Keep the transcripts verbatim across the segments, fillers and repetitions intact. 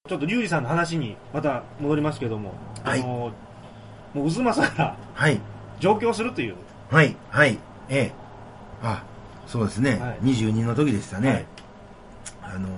ちょっと龍二さんの話にまた戻りますけども、 はい、 あのもう渦政から、 はい、 上京するという、 はいはい、ええ、あ、そうですね、はい、にじゅうにの時でしたね、はい、あのー、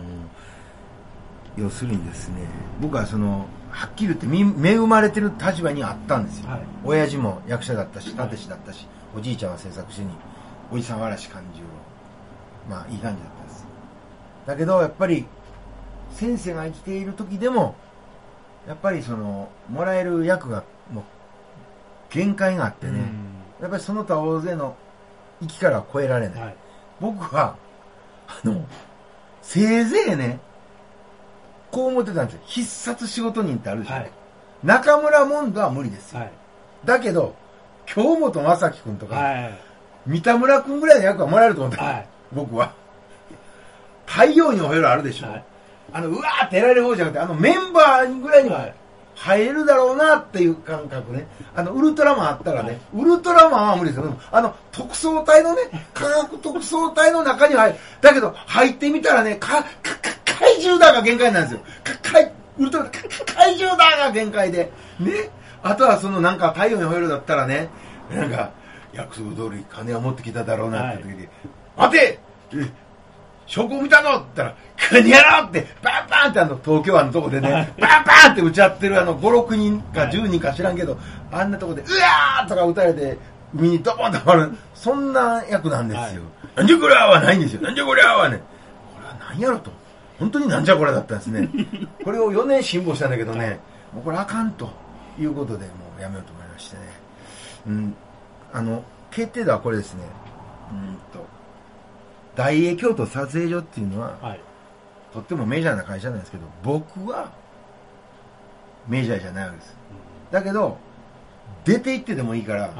要するにですね、僕はそのはっきり言って恵まれてる立場にあったんですよ、はい、親父も役者だったし立師だったし、はい、おじいちゃんは制作所におじさんは嵐勘十郎、まあいい感じだったんです。だけどやっぱり先生が生きている時でもやっぱりそのもらえる役がもう限界があってね、やっぱりその他大勢の域からは超えられない、はい、僕はあのせいぜいねこう思ってたんですよ。必殺仕事人ってあるでしょ、はい、中村モンドは無理ですよ、はい、だけど京本政樹君とか、はい、三田村君ぐらいの役はもらえると思った、はい、僕は太陽におへろあるでしょ、はい、あのうわーってやられる方じゃなくてあのメンバーぐらいには入るだろうなっていう感覚ね。あのウルトラマンあったらね、はい、ウルトラマンは無理ですよ。あの特捜隊のね科学特捜隊の中には入る。だけど入ってみたらねかか怪獣だが限界なんですよ。かウルトラ怪獣だが限界でね。あとはそのなんか太陽に吠えるだったらね、なんか約束通り金を持ってきただろうなって時で、はい、待て証拠見たのって言ったら金やろってバンバンってあの東京湾のとこでね、はい、バンバンって撃ち合ってるあのご、ろくにんかじゅうにんか知らんけど、はい、あんなとこでうわーとか撃たれて海にドボンと回る、そんな役なんですよ、はい、なんじゃこりゃはないんですよ。なんじゃこりゃはね、これは何やろと、本当になんじゃこれだったんですねこれをよねん辛抱したんだけどね、もうこれあかんということでもうやめようと思いましてね、うん、あの決定打はこれですね、うんと大英京都撮影所っていうのは、はい、とってもメジャーな会社なんですけど、僕はメジャーじゃないわけです、うん、だけど出て行ってでもいいから、はい、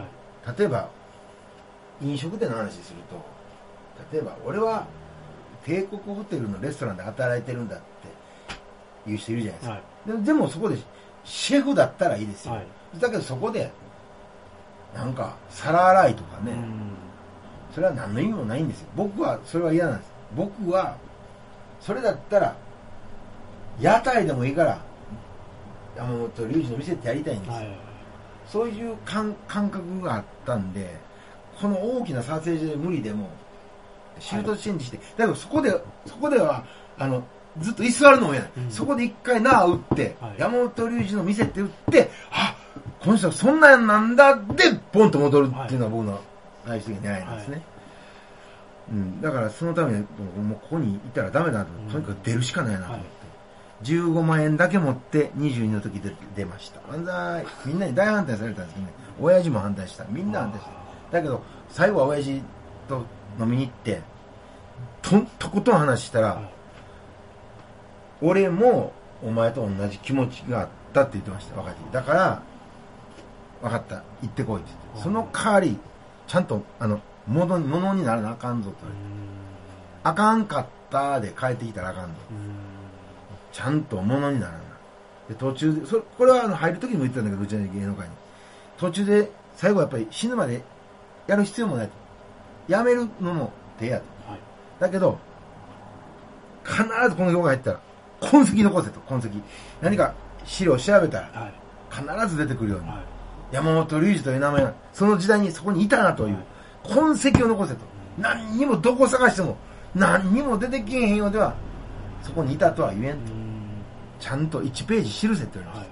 例えば飲食店の話すると、例えば俺は帝国ホテルのレストランで働いてるんだっていう人いるじゃないですか、はい、で, でもそこでシェフだったらいいですよ、はい、だけどそこでなんか皿洗いとかね、うん、それは何の意味もないんですよ。僕はそれは嫌なんです。僕はそれだったら屋台でもいいから山本龍二の店ってやりたいんですよ、はい、そういう感覚があったんで、この大きな撮影所で無理でもシュートチェンジして、はい、だけどそこでそこではあのずっと居座るのも嫌ない、うん、そこで一回なあ打って、はい、山本龍二の店って打って、あ、この人はそんなんなんだでポンと戻るっていうのは僕の最終的な狙いなんですね、はい、うん、だからそのためにもうここにいたらダメだと、うん、とにかく出るしかないなと思って、はい、じゅうごまんえんだけ持ってにじゅうにの時で出ました。万歳。みんなに大反対されたんですけどね、親父も反対した、みんな反対した。だけど最後は親父と飲みに行ってととことん話したら、はい、俺もお前と同じ気持ちがあったって言ってました、若い時。だから分かった、行ってこいって言って、その代わりちゃんとあの物に物にならなあかんぞと言われて、あかんかったで帰ってきたらあかんぞ、ちゃんと物にならなで、途中でそれこれはあの入る時にも言ってたんだけど、うちの芸能界に途中で最後やっぱり死ぬまでやる必要もないと、やめるのも手やと、はい、だけど必ずこの業界入ったら痕跡残せと、痕跡何か資料を調べたら、はい、必ず出てくるように、はい、山本龍二という名前がその時代にそこにいたなという、はい、痕跡を残せと、何にもどこ探しても何にも出てけへんようではそこにいたとは言えんと、ちゃんといちページ記せって言われました、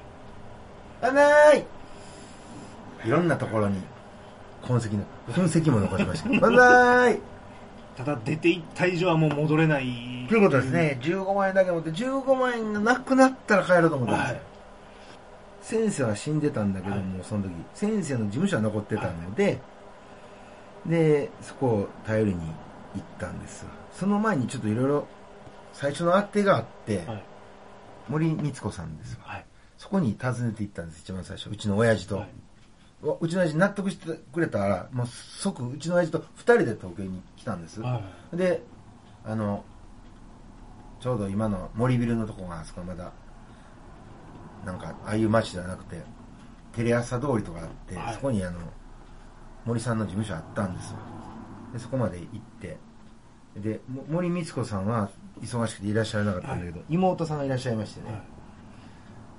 はい、あないいろんなところに痕跡の痕跡も残しましたバイバイただ出ていった以上はもう戻れないということですね。じゅうごまんえんだけ持ってじゅうごまんえんがなくなったら帰ろうと思ったんですよ、はい、先生は死んでたんだけども、はい、その時先生の事務所は残ってたので、はい、でそこを頼りに行ったんです。その前にちょっといろいろ最初の当てがあって、はい、森光子さんですわ、はい、そこに訪ねて行ったんです。一番最初うちの親父と、はい、うちの親父納得してくれたらもう即うちの親父とふたりで東京に来たんです、はい、であのちょうど今の森ビルのとこがあそこまだなんかああいう街じゃなくてテレ朝通りとかあって、はい、そこにあの森さんの事務所あったんですよ。でそこまで行ってで森光子さんは忙しくていらっしゃらなかったんだけど、はい、妹さんがいらっしゃいましてね、はい、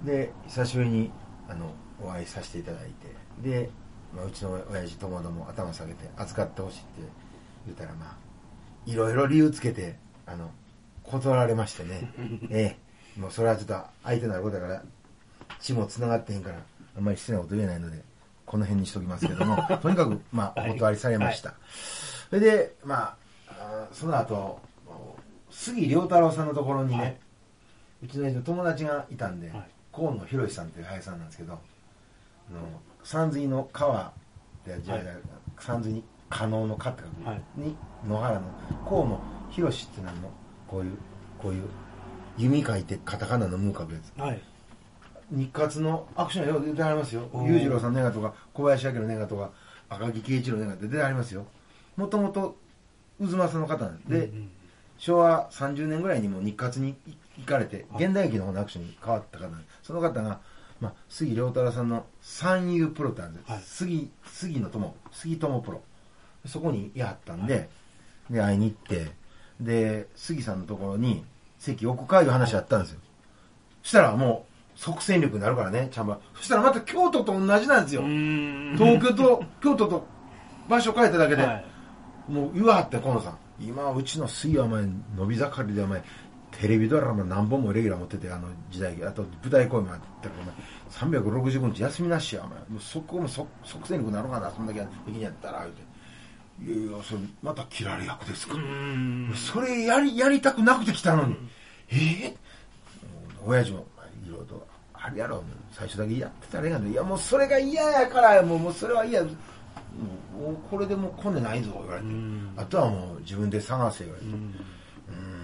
で久しぶりにあのお会いさせていただいて、で、まあ、うちの親父ともども頭下げて預かってほしいって言ったら、まあいろいろ理由つけてあの断られましてねええ、もうそれはちょっと相手になることだから血もつながってへんからあんまり失礼なこと言えないのでこの辺にしときますけどもとにかくまあお断りされました、はい、それでまあその後杉良太郎さんのところにね、はい、うちの友達がいたんで、はい、河野博さんという俳優さんなんですけど、あの山水の川でじゃあ、はい、山水に可能のかって書く、はい、に野原の河野博っていうのもこういうこういう弓書いてカタカナのムー書くやつ、はい、日活のアクションよう出てありますよ。裕次郎さんのネガとか小林明のネガとか赤木圭一郎のネガって出てありますよ。もともと渦政の方なんで、うんうん、昭和さんじゅうねんぐらいにも日活に行かれて現代劇の方のアクションに変わった方なんで、その方が、まあ、杉良太郎さんの三遊プロってあるんです、はい、杉, 杉の友杉友プロ、そこにいはったんで、はい、で会いに行ってで杉さんのところに席置くかいう話あったんですよ。そしたらもう即戦力になるからね、チャンバー。そしたらまた京都と同じなんですよ。東京と京都と場所変えただけで、はい、もう言わはって河野さん、今うちの杉はお前伸び盛りでお前テレビドラマ何本もレギュラー持ってて、あの時代あと舞台公演もあったからお前さんびゃくろくじゅうごにち休みなしやお前、もうそこも即戦力になるかな、そんだけできんやったら言うて。いやいや、それまた切られ役ですか。それやりやりたくなくて来たのに、えー、親父もいろいろとあるやろ、最初だけやってたらええがね、いやもうそれが嫌やからもうもうそれは嫌、もうこれでもうこんでないぞ言われて、あとはもう自分で探せ言われて、うん、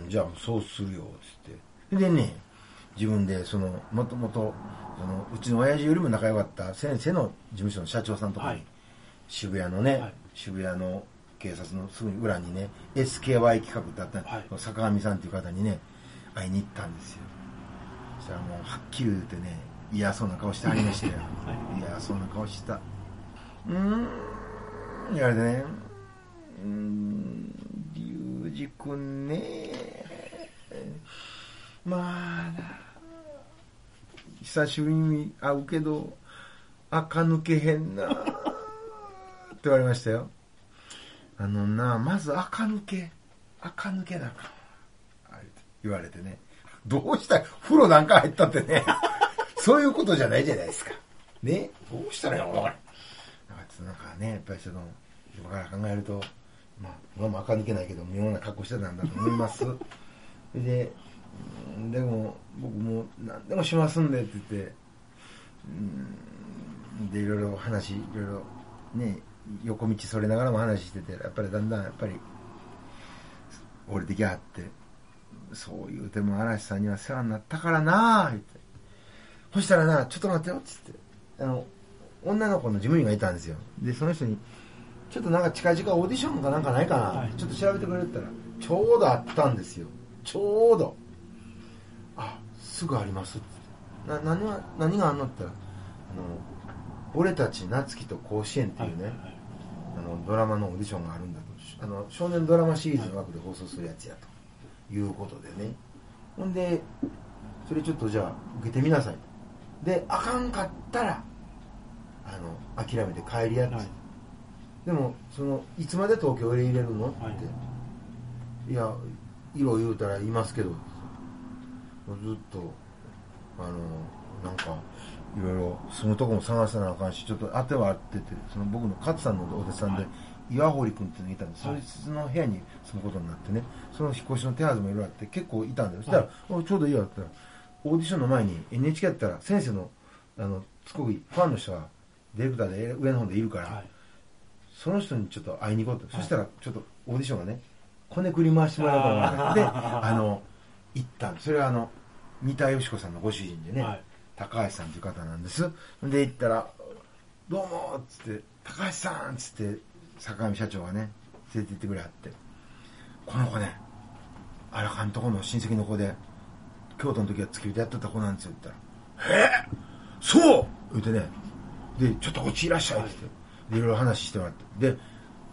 じゃあそうするよつって、でね自分でそのもともとうちの親父よりも仲良かった先生の事務所の社長さんのところに、はい、渋谷のね、はい、渋谷の警察のすぐ裏にね エスケーワイ 企画ってあった、はい、坂上さんっていう方にね会いに行ったんですよ。そしたらもうはっきり言うてね嫌そうな顔してありましたよ、はい、嫌そうな顔した。うーん言われてね、うーん龍二君ねまあ久しぶりに会うけど垢抜けへんなって言われましたよ。あのな、まず垢抜け垢抜けなあかん言われてね、どうしたら風呂なんか入ったってねそういうことじゃないじゃないですかね。どうしたらいいのか分からん。なんかね、やっぱりその今から考えるとまあ今も垢抜けないけど妙な格好してたんだと思いますででも僕も何でもしますんでって言って、うんでいろいろ話いろいろね横道それながらも話してて、やっぱりだんだんやっぱり降りてきはって、そう言うても嵐さんには世話になったからなぁ言って、そしたらなちょっと待ってよっつって、あの女の子の事務員がいたんですよ。でその人にちょっとなんか近々オーディションかなんかないかな、はい、ちょっと調べてくれって言ったらちょうどあったんですよ。ちょうどあすぐありますってな 何, が何があんのって言ったら、あの俺たち夏希と甲子園っていうね、はいはい、あのドラマのオーディションがあるんだと、あの少年ドラマシリーズの枠で放送するやつやということでね、ほんでそれちょっとじゃあ受けてみなさいで、あかんかったらあの諦めて帰りやって、はい、でもそのいつまで東京へ入れるのって、はい、いや色言うたら言いますけど、ずっとあのなんかいろいろ住むとこも探さなあかんし、ちょっと当てはあってて、その僕の勝さんのお弟子さんで、はい、岩堀君っていうのがいたんで、そいつの部屋に住むことになってね、その引っ越しの手はずもいろいろあって結構いたんだよ。そしたら、はい、ちょうどいいわって言ったら、オーディションの前に エヌエイチケー やったら先生のあのすごいファンの人がディレクターで上の方でいるから、はい、その人にちょっと会いに行こうと、はい、そしたらちょっとオーディションがねこねくり回してもらうと思ってであの行ったんです。それはあの三田佳子さんのご主人でね、はい、高橋さんという方なんです。で行ったらどうもっつって高橋さんっつって坂上社長がね連れて行ってくれはって、この子ね荒川のとこの親戚の子で京都の時は付き人やってた子なんですよって言ったら、えー、そう言うてね、でちょっとこっちいらっしゃいって言って、でいろいろ話してもらって、で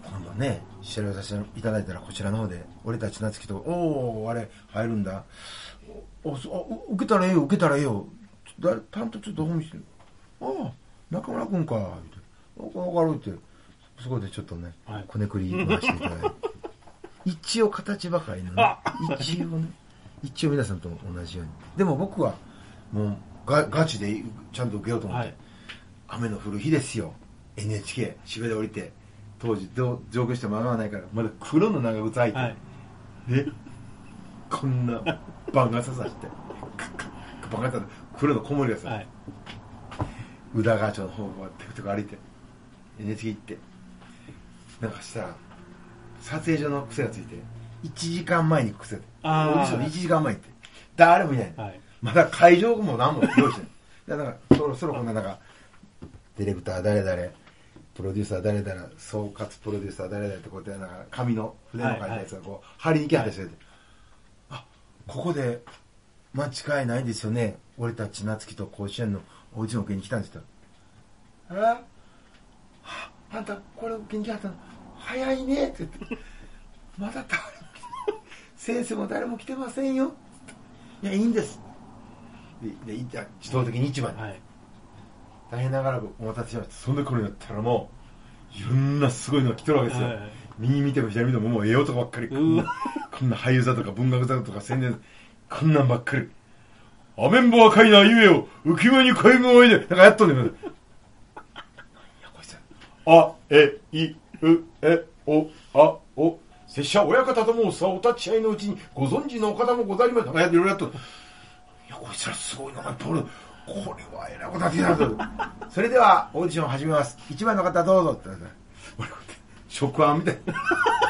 今度ね調べさせていただいたらこちらの方で俺たち夏希とおおあれ入るんだおおお受けたらええよ受けたらええよだ担当ちょっと本見してああ中村君かって分かるってそこでちょっとね、はい、こねくり回していただいて一応形ばかりのね一応ね一応皆さんと同じようにでも僕はもうガガチでちゃんと受けようと思って、はい、雨の降る日ですよ エヌエイチケー 渋谷で降りて当時上京しても間がないからまだ黒の長靴履いて、はい、えこんなバンガサさしてバンガサ黒の小森がさ、はい、宇田川町の方をテクテク歩いて エヌエイチケー 行ってなんかしたら撮影所の癖がついていちじかんまえに癖でオーディションでいちじかんまえって誰もいない、はい、まだ会場も何も用意してないだからそろそろこんななんかディレクター誰々プロデューサー誰々総括プロデューサー誰々ってこうやってなんか紙の筆の書いたやつがこう、はいはい、貼りに行きはったりしてて、はい、あここで間違いないですよね俺たち夏希と甲子園のおうちの受けに来たんですよあらあんたこれ受けに来はったの早いねって言ってまだ誰も先生も誰も来てませんよいやいいんですでで自動的に一番に、はい、大変ながらお待たせしましたそんな頃になったらもういろんなすごいのが来てるわけですよ、はいはい、右見ても左見てももうええ男ばっかりこんなこんな俳優座とか文学座とか宣伝こんなんばっかりアメンボ赤いなゆえよ浮世絵に海軍おいでなんかやっとんねんいやこいつあえいうえおあお拙者親方ともさお立ち会いのうちにご存知のお方もござりましたいやいろいろやっといやこいつらすごいのがいっぱいおるこれはえらいことなってきたぞそれではオーディションを始めますいちばんの方どうぞって言われて俺こうやって食案みたいな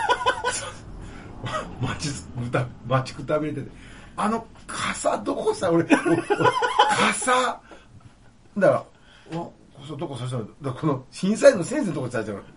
待ち待ちくたびれててあの傘どこさ俺傘だからおどこさせたのこの審査員の先生のとこさせたの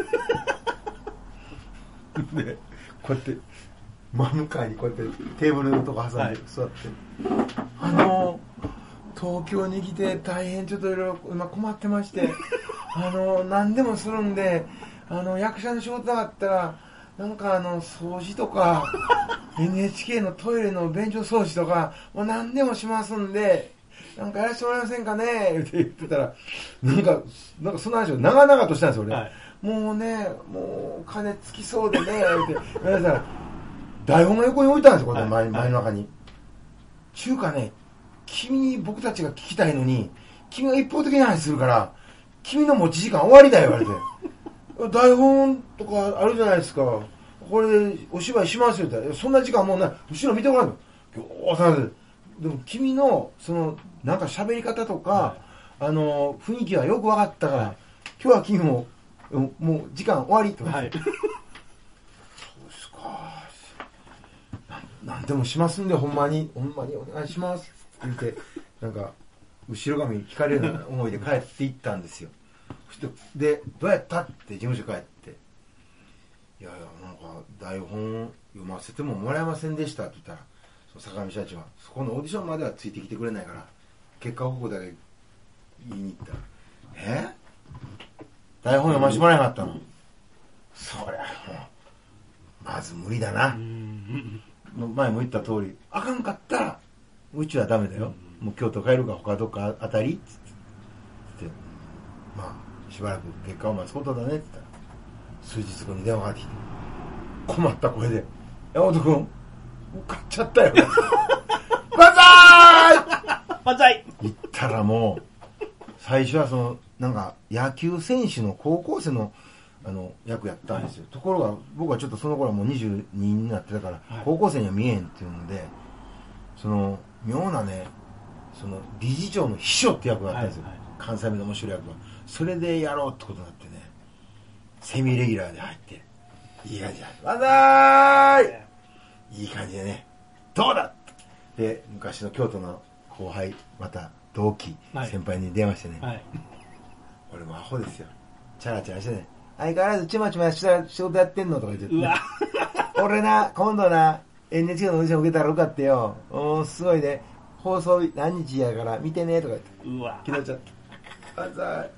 でこうやって真向かいにこうやってテーブルのとこ挟んで座って、はい、あの東京に来て大変ちょっといろいろ今困ってましてあの何でもするんであの役者の仕事だったらなんかあの掃除とかエヌエイチケー のトイレの便所掃除とかもう何でもしますんでなんかやらせてもらえませんかねって言ってたらなんかなんかその話を長々としたんですよ俺、はい、もうねもう金つきそうでねって皆さん台本が横に置いたんですよこれ、はい、前, 前の中にちゅうかね君に僕たちが聞きたいのに君が一方的な話するから君の持ち時間終わりだよ言われて台本とかあるじゃないですかこれでお芝居しますよってそんな時間もうない後ろ見てごらんとでも君のそのなんか喋り方とか、はい、あの雰囲気はよく分かったから、はい、今日は君ももう時間終わりって言われて、はい、そうですかななんでもしますんでほんまにほんまにお願いしますって言ってなんか後ろ髪引かれるような思いで帰っていったんですよそしてでどうやったって事務所帰っていやいやなんか台本読ませてももらえませんでしたって言ったらその坂上社長はそこのオーディションまではついてきてくれないから結果報告だけ言いに行ったらえ台本読ませてもらえなかったのそりゃもうまず無理だな前も言った通りあかんかったらうちはダメだよもう京都帰るか他どっかあたりっつってまあしばらく結果を待つことだねって言ったら数日後に電話がかかってきて困った声で山本君受かっちゃったよ万歳万歳言ったらもう最初はそのなんか野球選手の高校生のあの役やったんですよ、はい、ところが僕はちょっとその頃はもうにじゅうにになってたから、はい、高校生には見えんっていうのでその妙なねその理事長の秘書って役があったんですよ、はいはい、関西弁の面白い役がそれでやろうってことになってねセミレギュラーで入っていい感じだ万歳いい感じでねどうだで昔の京都の後輩また同期、はい、先輩に電話してね、はい、俺もアホですよチャラチャラしてね相変わらずちまちました仕事やってんのとか言って、ね、うわ俺な今度な エヌエイチケー のオーディション受けたら受かってよおすごいね放送何日やから見てねとか言ってうわ気取っちゃった万歳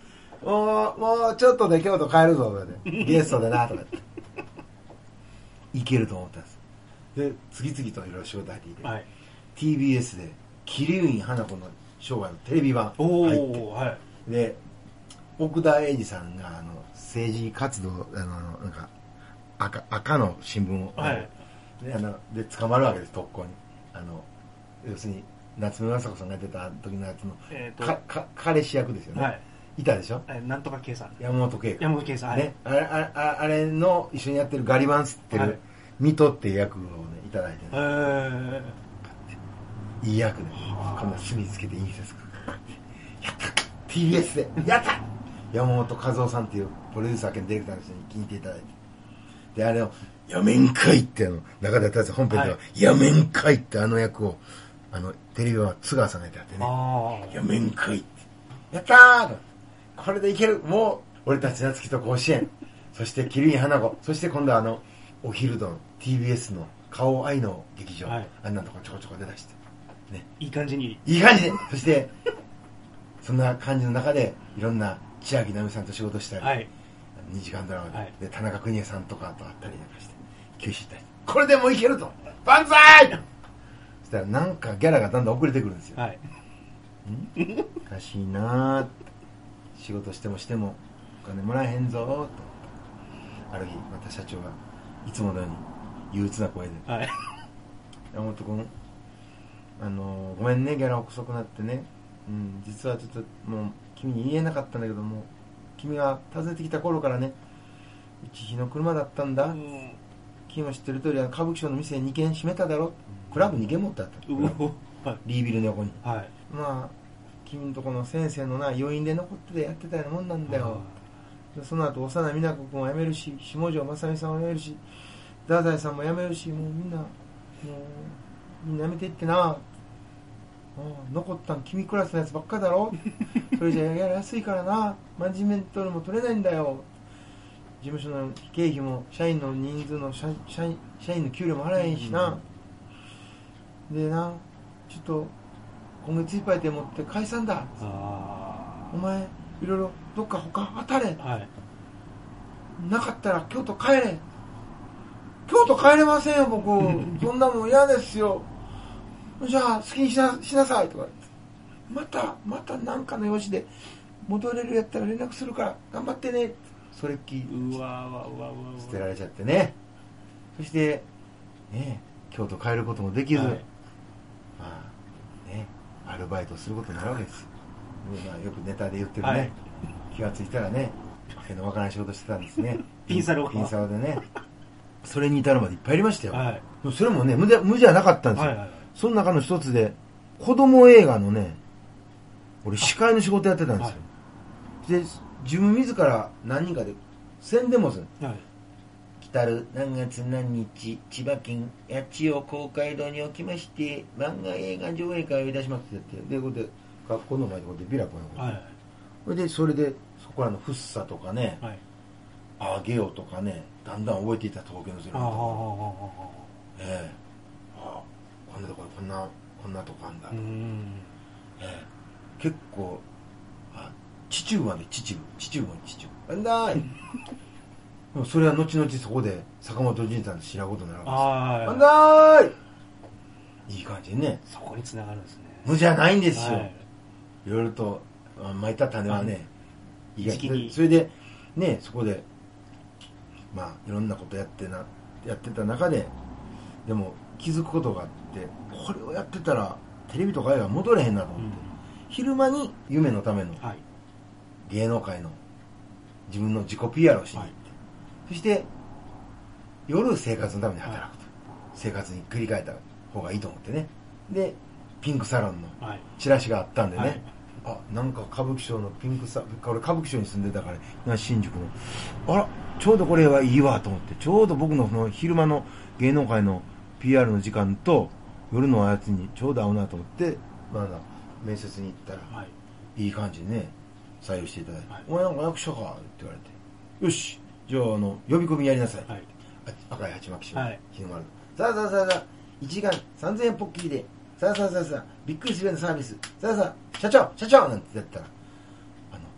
もう、もうちょっとで京都帰るぞ、とかでゲストでな、とかって。いけると思ったんです。で、次々といろいろ仕事入っていて、はい、ティービーエス で、桐生院花子の生涯のテレビ版入って、はい、で、奥田英二さんが、あの、政治活動、あの、なんか、赤、赤の新聞を、はい、で、あの、で、捕まるわけです、特攻に。あの、要するに、夏目雅子さんがやってた時のやつの、えー、か、か、彼氏役ですよね。はい、いたでしょ、 えなんとか圭さん。 山本圭。 山本圭さん、はい。 ね。あれ、あれ、あれの一緒にやってるガリバン吸ってる、はい、水戸っていう役をね、いただいて、ね。えー、いい役で、こんな墨つけていいですか。やった !ティービーエス で、やった山本和夫さんっていうプロデューサー兼ディレクターの人に聞いていただいて。で、あれを、やめんかいってあの、中田達本編では、はい、やめんかいってあの役を、あの、テレビは津川さんがやってあってね。やめんかいって。やったーと。これでいける。もう、俺たち夏希と甲子園。そして桐生花子。そして今度はあの、お昼の ティービーエス の顔愛の劇場。はい、あんなとこちょこちょこ出だして。ね。 いい感じに。 いい感じで。そして、そんな感じの中で、いろんな千秋奈美さんと仕事したり、はい、にじかんドラマで、はい、で田中邦衛さんとかと会ったりなんかして、九州行ったり。これでもういけると。万歳そしたらなんかギャラがだんだん遅れてくるんですよ。はい、んおかしいなーって。仕事してもしてもお金もらえへんぞーと。ある日、また社長がいつものように憂鬱な声で、はい、山本君、あのー、ごめんね、ギャラ遅くなってね。うん、実はちょっともう君に言えなかったんだけども、君が訪ねてきた頃からね、うち日の車だったんだ。うん、君も知ってる通り、歌舞伎町の店にけん閉めただろ。クラブにけん持ってあった。はい、リービルの横に。はい、まあ、君のとこの先生のな余韻で残っててやってたようなもんなんだよ。でその後幼美奈子君は辞めるし、下條正美さんは辞めるし、太宰さんも辞めるし、もうみんなもうみんな辞めていってな。あ残ったん君クラスのやつばっかだろそれじゃやりやすいからな、マネジメントも取れないんだよ。事務所の経費も社員の人数の社, 社, 員社員の給料も払えへんしな、うん、でなちょっと今月いっぱいで持って解散だ。あお前いろいろどっか他当たれ、はい、なかったら京都帰れ。京都帰れませんよ僕そんなもん嫌ですよ。じゃあ好きにし な, しなさいとかまたまた何かの用事で戻れるやったら連絡するから頑張ってね。それっきり捨てられちゃってね。そしてね京都帰ることもできず、はい、まあねアルバイトすることになるわけですよ。まあ、よくネタで言ってるね、はい、気がついたらねわけのわからない仕事してたんですね。 ピンサロピンサロでねそれに至るまでいっぱいありましたよ、はい、それもね無で無じゃなかったんですよ、はいはいはい、その中の一つで子供映画のね俺司会の仕事やってたんですよ、はい、で自分自ら何人かで宣伝もする、はい、来たる何月何日千葉県八千代公会堂におきまして漫画映画上映会をいたしますって言ってでここで学校の前でこうやってビラこうやって、はい、それでそれでそこらのフッサとかね、はい、あげよとかねだんだん覚えていた東京のゼロのところええあこんなところこんなこんなとこあんだと、うんええ、結構あ秩父まで秩父秩父まで秩父なんだーいでもそれは後々そこで坂本陣さんと知らんことになるわけです。なんだーいいい感じでねそこに繋がるんですね。 無じゃないんですよ、はい、いろいろと巻いた種はね、はい、意外にそれでねそこでまあいろんなことやってなやってた中ででも気づくことがあってこれをやってたらテレビとか映画戻れへんなと思って、うん、昼間に夢のための芸能界の自分の自己 ピーアール をしに行って、はい、そして夜生活のために働くと、はい、生活に繰り返った方がいいと思ってねでピンクサロンのチラシがあったんでね、はいはいあ、なんか歌舞伎町のピンクサ俺歌舞伎町に住んでたから新宿のあらちょうどこれはいいわと思ってちょうど僕のその昼間の芸能界の ピーアール の時間と夜のやつにちょうど合うなと思ってまだ面接に行ったら、はい、いい感じでね採用していただいて、はい、お前なんか役者かって言われてよしじゃああの呼び込みやりなさい、はい、赤い鉢巻きし、はい、日の丸さあさあさあさあいちじかんさんぜんえんポッキリでさあさあさあさあびっくりするようなサービスさあさあ社長社長なんてやったらあの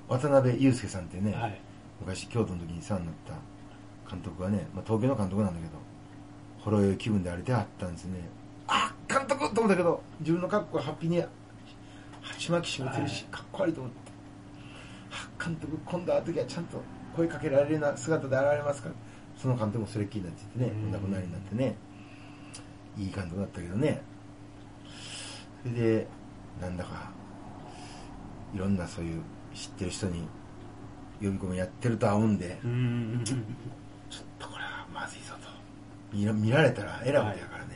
渡辺裕介さんってね、 はい、 昔京都の時に世話になった監督がね、まあ、東京の監督なんだけど、ほろ酔い気分で歩いてあったんですね。あ、監督と思ったけど、自分の格好がハッピーに鉢巻き締めてるし、かっこ悪いと思って、あ、監督今度会う時はちゃんと声かけられるような姿で現れますから、その監督もそれっきりになっててね、お亡くなりになってね、いい監督だったけどね。それでなんだかいろんなそういう知ってる人に呼び込みやってると会うんで、うんちょっとこれはまずいぞと 見, 見られたらえらいことやからね、はい、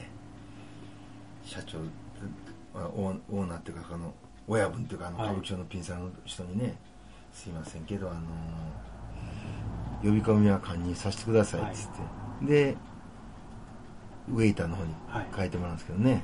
社長オーナーっていうかあの親分っていうかあの歌舞伎町のピンサーの人にね、はい、すいませんけどあのー、呼び込みは堪忍させてくださいっつって、はい、でウェイターの方に書いてもらうんですけどね、はい、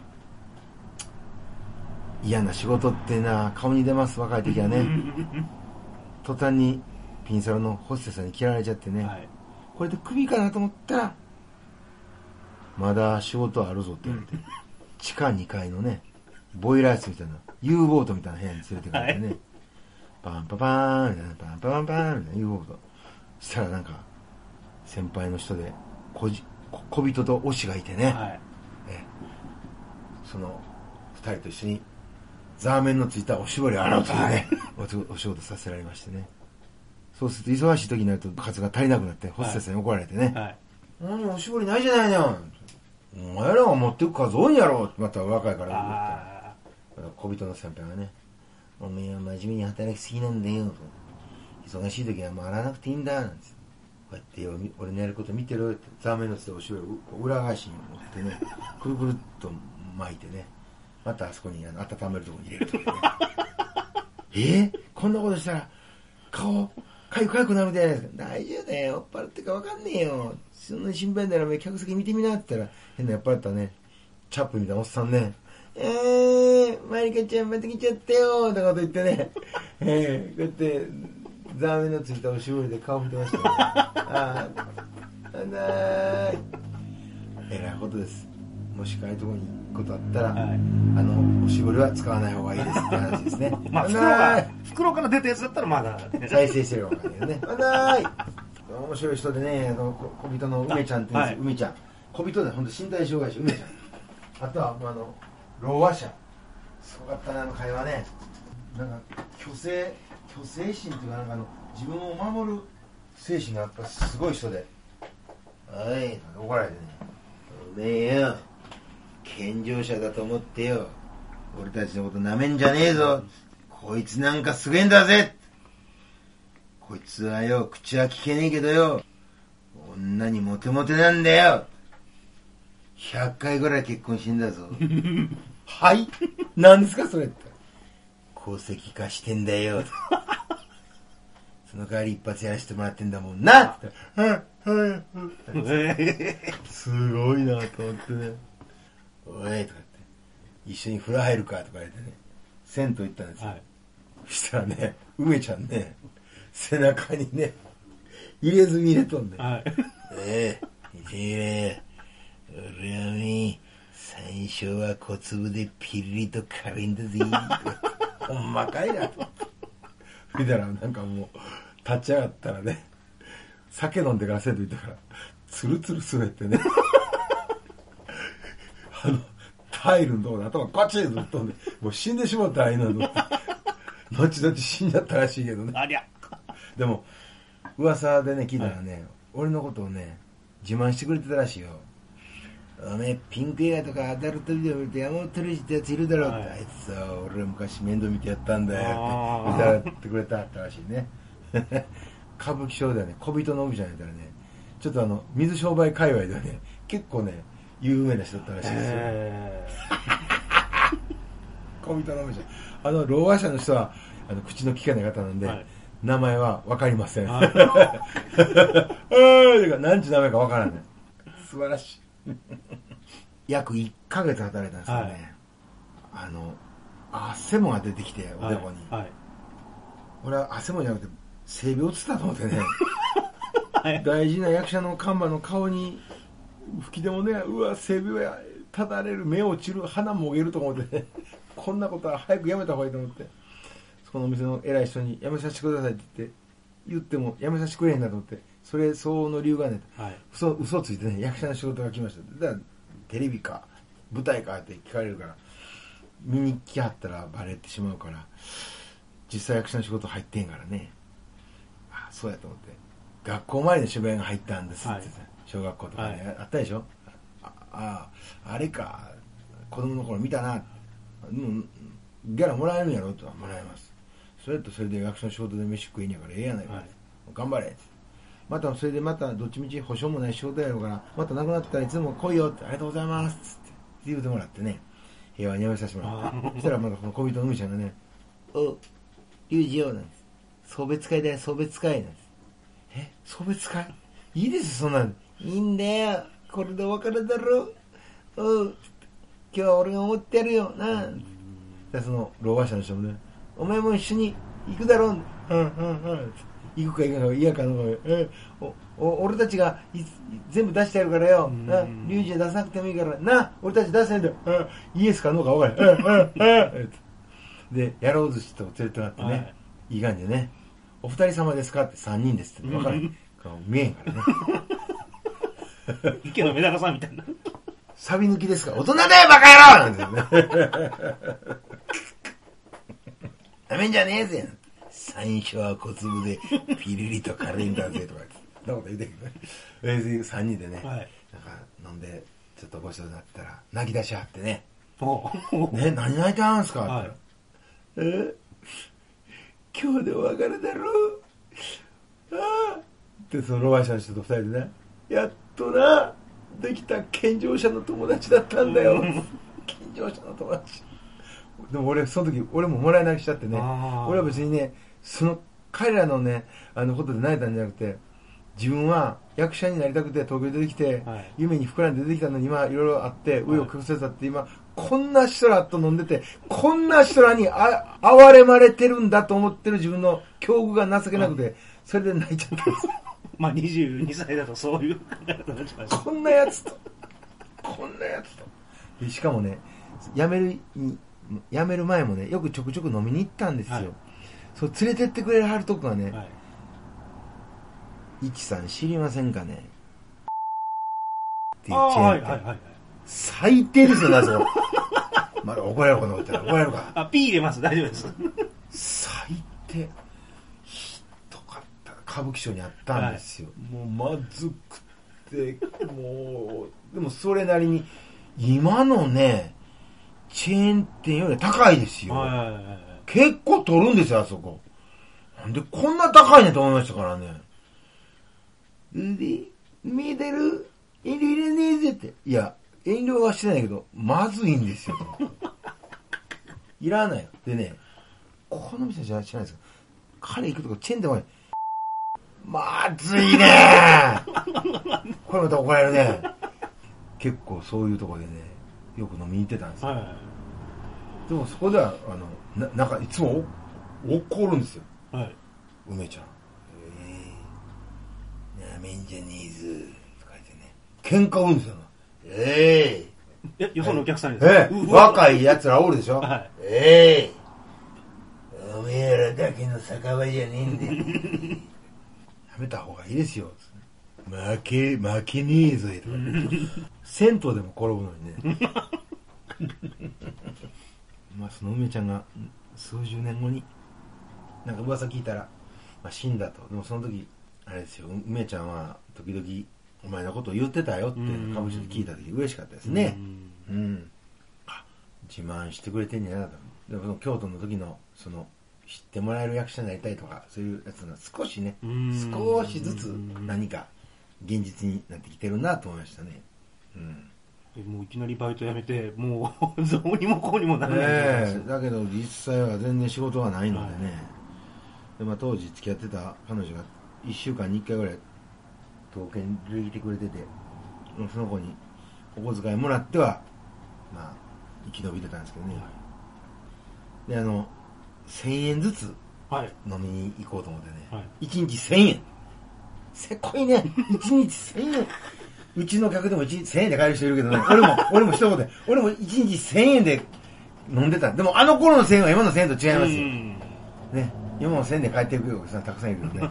嫌な仕事ってな顔に出ます。若い時はね途端にピンサロのホステスさんに嫌われちゃってね、はい、これでクビかなと思ったらまだ仕事あるぞって言われて、うん、地下にかいのねボイラー室みたいな U ボートみたいな部屋に連れてかれてね、はい、パンパパーンみたいなパンパパンパンみたいな U ボートしたらなんか先輩の人で小小人と推しがいてね、はい、えそのふたりと一緒にザーメンのついたおしぼりを洗うというね、はい、お, お仕事させられましてね。そうすると忙しい時になると数が足りなくなってホステスに怒られてね、はいはい、何おしぼりないじゃないの、お前らが持ってく数多いんやろ、また若いから言って小人の先輩がね、おめえは真面目に働きすぎなんだよと、忙しい時はもう洗わなくていいんだなんて、こうやってよ俺のやること見てるってザーメンのついたおしぼりを裏返しに持ってねくるくるっと巻いてね、またあそこにあの温めるところに入れるというねえー、こんなことしたら顔かゆかゆくなるじゃないですか。大丈夫だよ、酔っ払ってか分かんねえよ、そんな心配なら客席見てみなって言ったら変な酔っ払ったねチャップみたいなおっさんね、えーマリカちゃんまた来ちゃったよってこと言ってねえー、こうやってザーメンのついたおしぼりで顔見てましたねあーなんだーいえらいことです。もしかああいうところに行くことあったら、はい、あのおしぼりは使わない方がいいですって話ですねまあ袋が袋から出たやつだったらまだ再生してるかもしれないね。あない面白い人でね、あの小人の梅ちゃんって言うんですよ、はい、梅ちゃん小人でほんと身体障害者梅ちゃん、あとはあのろう話者、すごかったねあの会話ね、なんか虚勢虚勢心っていうかなんかあの自分を守る精神がやっぱすごい人で、はい怒られてね、おめえよ健常者だと思ってよ俺たちのことなめんじゃねえぞ、こいつなんかすげえんだぜ、こいつはよ口は聞けねえけどよ女にモテモテなんだよ、ひゃっかいぐらい結婚してんだぞはい何ですかそれって、功績化してんだよその代わり一発やらせてもらってんだもんなって言ったら、うんうんうんすごいなと思ってね、おいとか言って一緒に風呂入るかとか言ってね銭湯行ったんですよ、はい、そしたらね梅ちゃんね背中にね入れ墨入れとんね、はい、ええいいね、俺はね最初は小粒でピリリと軽いんだぜほんまかいなと見たらなんかもう立ち上がったらね酒飲んでから銭湯行ったからツルツル滑ってねあのタイルのところで頭パチンと飛んでもう死んでしまったらいいのに後々死んじゃったらしいけどね、 ありゃでも噂でね聞いたらね、はい、俺のことをね自慢してくれてたらしいよ、おめえピンク映画とかアダルトビデオ見て山本龍二ってやついるだろうって、はい、あいつさ俺昔面倒見てやったんだよって歌ってくれたらしいね歌舞伎町ではね小人の海ちゃんやったらねちょっとあの水商売界隈ではね結構ね有名な人だったらしいですよ小人の海ちゃん、あのろう話者の人はあの口の利かない方なんで、はい、名前は分かりませんああ何ちゅう名前か分からない素晴らしい約いっかげつ働いたんですよね、はい、あの汗もが出てきておでこに、はいはい、俺は汗もじゃなくて性病つったと思ってね、はい、大事な役者の看板の顔に吹きでもね、うわ性病やただれる、目落ちる、鼻もげると思ってねこんなことは早くやめた方がいいと思って、そこのお店の偉い人に辞めさせてくださいって言って言っても辞めさせてくれへんなと思って、それ相応の理由がね、はい、嘘嘘ついてね、役者の仕事が来ました。だからテレビか舞台かって聞かれるから見に来はったらバレてしまうから、実際役者の仕事入ってんからね、あそうやと思って、学校前で芝居が入ったんですって、はい、小学校とかね、はい、あったでしょ。あああれか、子供の頃見たな、もうギャラもらえるんやろとは、もらえます。それとそれで役所の仕事で飯食いんやからええやないか、はい、頑張れって。またそれでまたどっちみち保証もない仕事やろうから、またなくなったらいつも来いよって、ありがとうございますっつって言うてもらってね、平和に辞めさせてもらって、そしたらまたこの小人の海ちゃんがね、おリュウジよなんです。送別会だよ、送別会なんです。え、送別会いいですそんなの。いいんだよ、これでお別れだろ。おう、今日は俺が思ってやるよな。でその老婆者の人もね、お前も一緒に行くだろう。うんうんうん。行くか行かないか嫌かのか、えおお俺たちがい全部出してやるからよ。な、リュウジは出さなくてもいいからな、俺たち出せないんだよ。うん、イエスかノーか分からない。うんうんうん。でやろう寿司と連れてもらってね、はい、いい感じでね、お二人様ですかってさんにんですって分からない。顔見えんからね。 池のメダカさんみたいな。 サビ抜きですか、大人だよバカ野郎なんですよね。なめんじゃねえぜ。最初は小粒でピリリと軽いんだぜとかそんなこと言うてるけど、さんにんでね、はい、なんか飲んでちょっとごちそうになったら泣き出しはってね、ね、何泣いてはんすか、はい、え今日でお別れだろう、ああってそのロバーシャの人と二人でね、やっとなできた健常者の友達だったんだよ。健常者の友達。でも俺その時俺ももらい泣きしちゃってね、俺は別にねその彼らのねあのことで泣いたんじゃなくて、自分は役者になりたくて東京に出てきて、はい、夢に膨らんで出てきたのに今いろいろあって紆余曲折あって、今こんな人らと飲んでてこんな人らにあ哀れまれてるんだと思ってる自分の境遇が情けなくて、それで泣いちゃったんです。 まあにじゅうにさいだとそういうこんなやつとこんなやつとで、しかもね辞める辞める前もねよくちょくちょく飲みに行ったんですよ、はい、そう連れてってくれはるとこがね、はい、一さん知りませんかねっていうチェーン店、はいはいはいはい、最低ですよな、そうまだ怒られるかと思ったら怒られるか、 あピー入れます、大丈夫です。 最低ひどかった。歌舞伎町にあったんですよ、はい、もうまずくてもうでもそれなりに今のねチェーン店より高いですよ、はいはいはいはい、結構取るんですよあそこ。なんでこんな高いねと思いましたからね。で見えてる遠慮入れねえぜって、いや遠慮はしてないけどまずいんですよいらないよ。でねこの店じゃ知らないですけど彼行くとこチェーン店はまずいねこれまた怒られるね。結構そういうとこでねよく飲みに行ってたんですよ、はいはいはい、でもそこではあの な, なんかいつも怒るんですよ、はい、梅ちゃんえー、なめんじゃねえずとか言ってね喧嘩売るんですよ。えー、えよそのお客さんにですか、 えー、若いやつらおるでしょ、はい、えー、おめえらだけの酒場じゃねえんでやめた方がいいですよ。負け負けねえぞとか銭湯でも転ぶのにねまあその梅ちゃんが数十年後になんか噂聞いたら、まあ、死んだと。でもその時あれですよ、梅ちゃんは時々お前のことを言ってたよって歌舞伎で聞いた時嬉しかったですね。うん、うん、あ自慢してくれてんじゃないかと。でもその京都の時のその知ってもらえる役者になりたいとかそういうやつが少しね少しずつ何か現実になってきてるなと思いましたね、うん、 もういきなりバイト辞めてもうどうにもこうにもならない、 えー、だけど実際は全然仕事がないのでね、はい、でまあ、当時付き合ってた彼女がいっしゅうかんにいっかいぐらい東京に来てくれててその子にお小遣いもらってはまあ生き延びてたんですけどね、はい、であのせんえんずつ飲みに行こうと思ってね、はい、いちにちせんえんせっこいねいちにちせんえんうちの客でもいちにちせんえんで買える人いるけどね俺も俺も一言で俺もいちにちせんえんで飲んでた。でもあの頃のせんえんは今のせんえんと違いますよ。 ね、今もせんえんで帰っていくお客さんたくさんいるよね。ね、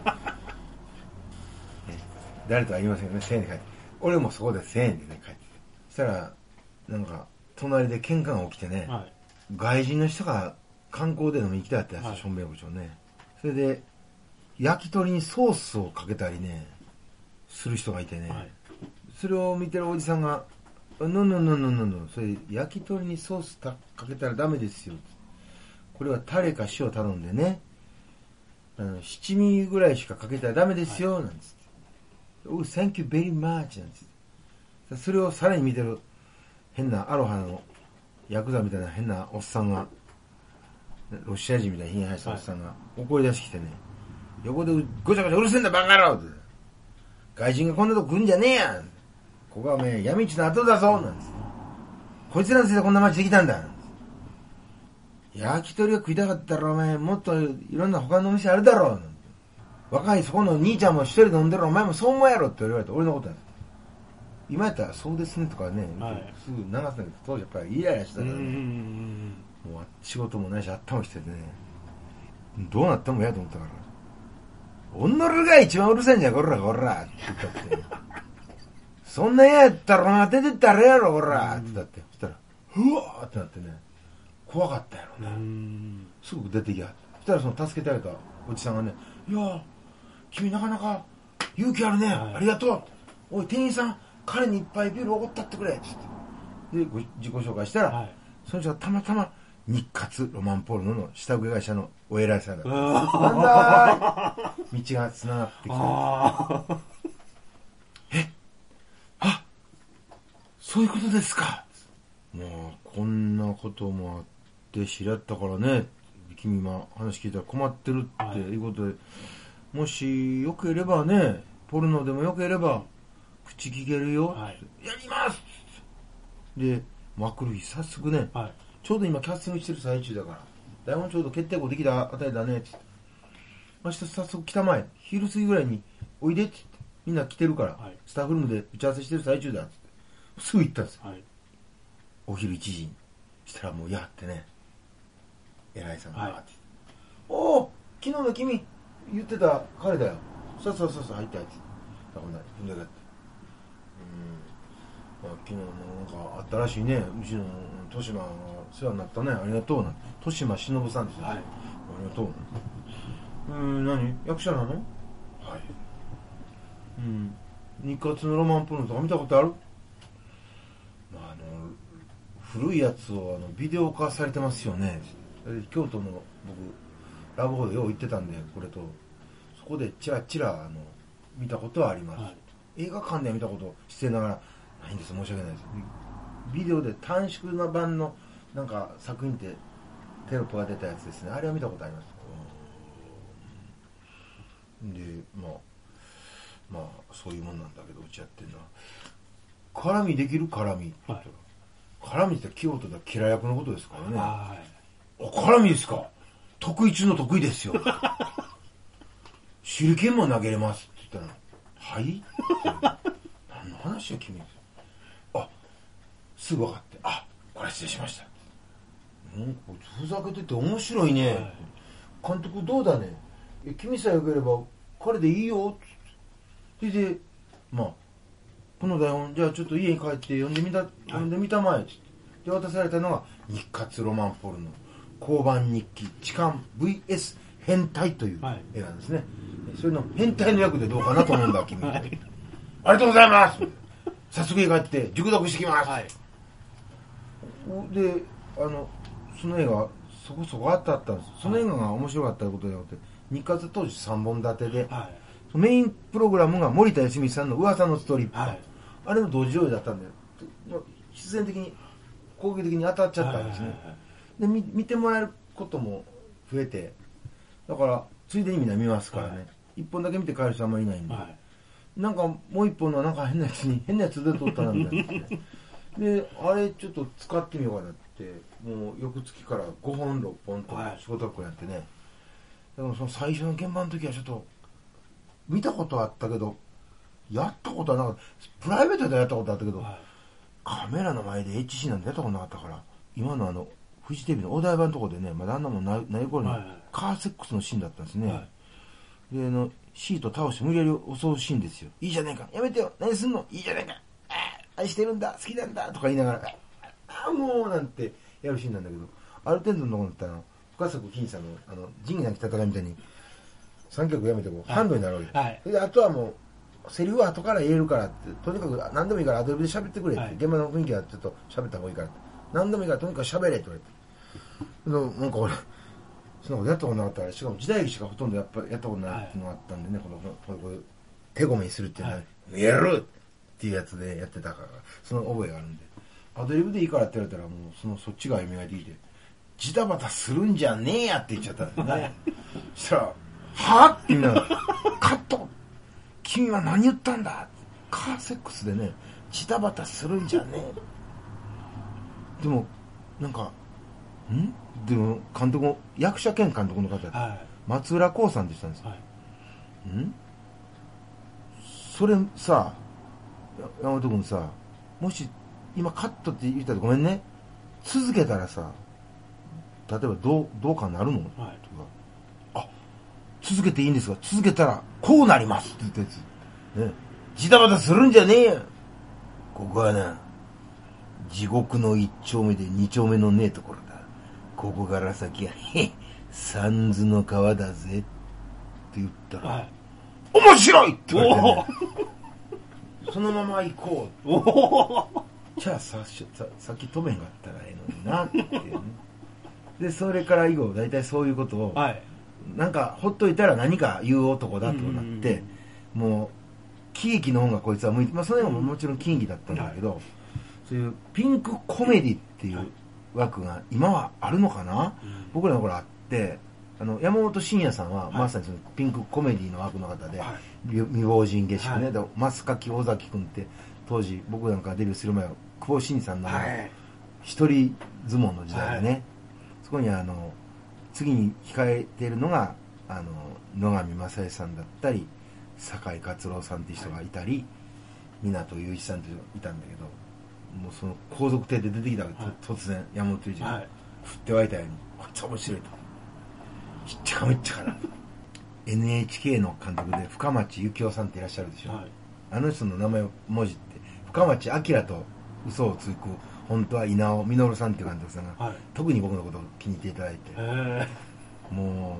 誰とは言いませんよね、せんえんで帰って。俺もそこでせんえんでね、帰って。そしたら、なんか、隣で喧嘩が起きてね、はい、外人の人が観光で飲みに来たってやつ、はい、しょんべん部長ね。それで、焼き鳥にソースをかけたりね、する人がいてね、はい、それを見てるおじさんが、ノンノンノンノンノンノン、それ焼き鳥にソースかけたらダメですよ。これはタレか塩頼んでね、あの七味ぐらいしかかけたらダメですよ、はい、なんつって。お、Thank you very much なんつって。それをさらに見てる変なアロハのヤクザみたいな変なおっさんが、ロシア人みたいなひげ生やしたおっさんが怒り出してきてね、横でごちゃごちゃうるせえんだバカ野郎って。外人がこんなとこ来るんじゃねえやん。ここはおめえ闇市の後だぞなんつって。こいつらのせいでこんな街できたんだ。焼き鳥が食いたかったらお前もっといろんな他のお店あるだろうなんて。若いそこの兄ちゃんも一人で飲んでるお前もそう思うやろって言われて、俺のことや。今やったらそうですねとかね、はい、すぐ流すんだけど、当時やっぱりイライラしたからね、もう仕事もないし頭きててね、どうなっても嫌と思ったから、おんのるが一番うるさいんじゃこらこらって言ったって、そんな嫌やったらお前出てったらやろこらって言ったって、そしたらうわーってなってね、怖かったやろね。すぐ出てきや。そしたらその助けてあげたおじさんがね、いやー君なかなか勇気あるね、はい、ありがとう。おい店員さん彼にいっぱいビールおごったってくれってで自己紹介したら、はい、その人がたまたま日活ロマンポルノの下請け会社のお偉いさんだったんだー道がつながってきた。えあそういうことですか。もうこんなこともあって知り合ったからね、君今話聞いたら困ってるっていうことで、はい、もしよければね、ポルノでもよければ口聞けるよ、はい、やりますで、マクル日早速ね、はい、ちょうど今キャスティングしてる最中だから台本ちょうど決定稿できたあたりだねって明日早速来たまえ、昼過ぎぐらいにおいでって言って、みんな来てるから、はい、スタッフルームで打ち合わせしてる最中だってすぐ行ったんですよ、はい、お昼いちじにしたらもうやってね、偉いさんが、はい、っておお昨日の君言ってた彼だよ、さあさあさあさあ入って入ってほんなら踏んでかって、うん、昨日もなんかあったらしいね、うちの豊島が世話になったね、ありがとうな、豊島忍さんですよ、はい、ありがとうな、うん、何役者なの、はい、うん、日活のロマンポルノとか見たことある、まあ、あの古いやつをあのビデオ化されてますよね、京都の僕ラブホでよう行ってたんで、これとそこでチラチラあの見たことはあります、はい、映画館では見たこと失礼ながらないんです、申し訳ないです。ビデオで短縮な版のなんか作品ってテロップが出たやつですね、あれは見たことあります。でまあまあそういうもんなんだけど、うちやってんのは絡みできる絡みって言ったら、はい、絡みって京都では嫌い役のことですからね、はい、あ絡みですか、得意中の得意ですよ手裏剣も投げれますって言ったら、はい何の話よ君、あすぐ分かって、あこれ失礼しました、うん、ふざけてて面白いね、はい、監督どうだね、え君さえよければ彼でいいよってそれでまあこの台本じゃあちょっと家に帰って読んでみた、読んでみたまえってで渡されたのが日活ロマンポルノ交番日記痴漢 ブイエス 変態という映画ですね、はい、それの変態の役でどうかなと思うんだ君、はい、ありがとうございます早速家帰って熟読してきます、はい、であのその映画そこそこあったあったんです、その映画が面白かったことであって日活当時さんぼん立てで、はい、メインプログラムが森田芳光さんの噂のストーリー、はい、あれの同時上映だったんで必然的に攻撃的に当たっちゃったんですね、はいはいはい、で 見, 見てもらえることも増えて、だからついでにみんな見ますからね、はい、一本だけ見て帰る人あんまりいないんで、はい、なんかもう一本のなんか変なやつに変なやつで撮ったなみたいな、ね、であれちょっと使ってみようかなってもう翌月からごほんろっぽんと仕事学校やってね、はい、でもその最初の現場の時はちょっと見たことあったけどやったことはなかった、プライベートでやったことあったけど、はい、カメラの前で エイチシー なんてやったことなかったから、今のあのフジテレビのお台場のとこでね、まだあんなもんない、ない頃に、 はいはい、 カーセックスのシーンだったんですね。 はい、 で、あの、シート倒して無理やり襲うシーンですよ。いいじゃないか。やめてよ。何すんの。いいじゃないか。あ愛してるんだ。好きなんだ。とか言いながら、ああ、もう、なんてやるシーンなんだけど、ある程度のところだったら、深作金さんの、あの、仁義なき戦いみたいに、三脚やめてこう、ハンドになるわけ。はい、で、あとはもう、セリフは後から言えるからって、とにかく何でもいいからアドリブで喋ってくれって、はい、現場の雰囲気はちょっと喋った方がいいからって、何でもいいからとにかく喋れって言われて。なんか俺、そんなことやったことなかったから、しかも時代劇しかほとんどやっぱやったことないっていうのがあったんでね、はい、この、この、この手ごめにするっていうのは、はい、やるっていうやつでやってたから、その覚えがあるんで、アドリブでいいからって言われたら、もうそのそっちが夢ができて、ジタバタするんじゃねえやって言っちゃったんですよね。はい、そしたら、はぁってみんな、カット君は何言ったんだカーセックスでね、ジタバタするんじゃねえ。でも、なんか、んでも、監督も、役者兼監督の方だった、はい、松浦光さんって言ってたんですよ。はい、んそれさ、山本君さ、もし、今カットって言ったらごめんね。続けたらさ、例えばどう、どうかなるの、はい、とか。あ、続けていいんですが、続けたらこうなりますって言ったやつ。ね。ジタバタするんじゃねえよ。ここはな、地獄の一丁目で二丁目のねえところだ。ここから先は、へ三途の川だぜ。って言ったら、はい、面白いって言われて、ね、そのまま行こう。おじゃあさ、さ、さっき止めんかったらええのになっていうね。で、それから以後、だいたいそういうことを、はい、なんか、ほっといたら何か言う男だとなって、もう、喜劇の方がこいつは向いて、まあ、その辺ももちろん喜劇だったんだけど、はい、そういうピンクコメディっていう枠が今はあるのかな、はい、僕らの頃あって、あの、山本慎也さんは、まさにそのピンクコメディの枠の方で、はい、未亡人下宿ね、はい、増垣尾崎君って、当時僕なんかデビューする前は、久保慎二さんの一人相撲の時代でね、はい、そこにあの次に控えているのがあの野上正恵さんだったり酒井勝郎さんっていう人がいたり、湊雄一さんっていう人がいたんだけど、もうその皇族邸で出てきたわけ、はい、突然山本龍二が、はい、振って湧いたようにこいつ面白いとひっちゃかめっちゃかなエヌエイチケー の監督で深町幸雄さんっていらっしゃるでしょ、はい、あの人の名前を文字って深町明と嘘をつく本当は稲尾実さんっていう監督さんが、はい、特に僕のことを気に入っていただいて、も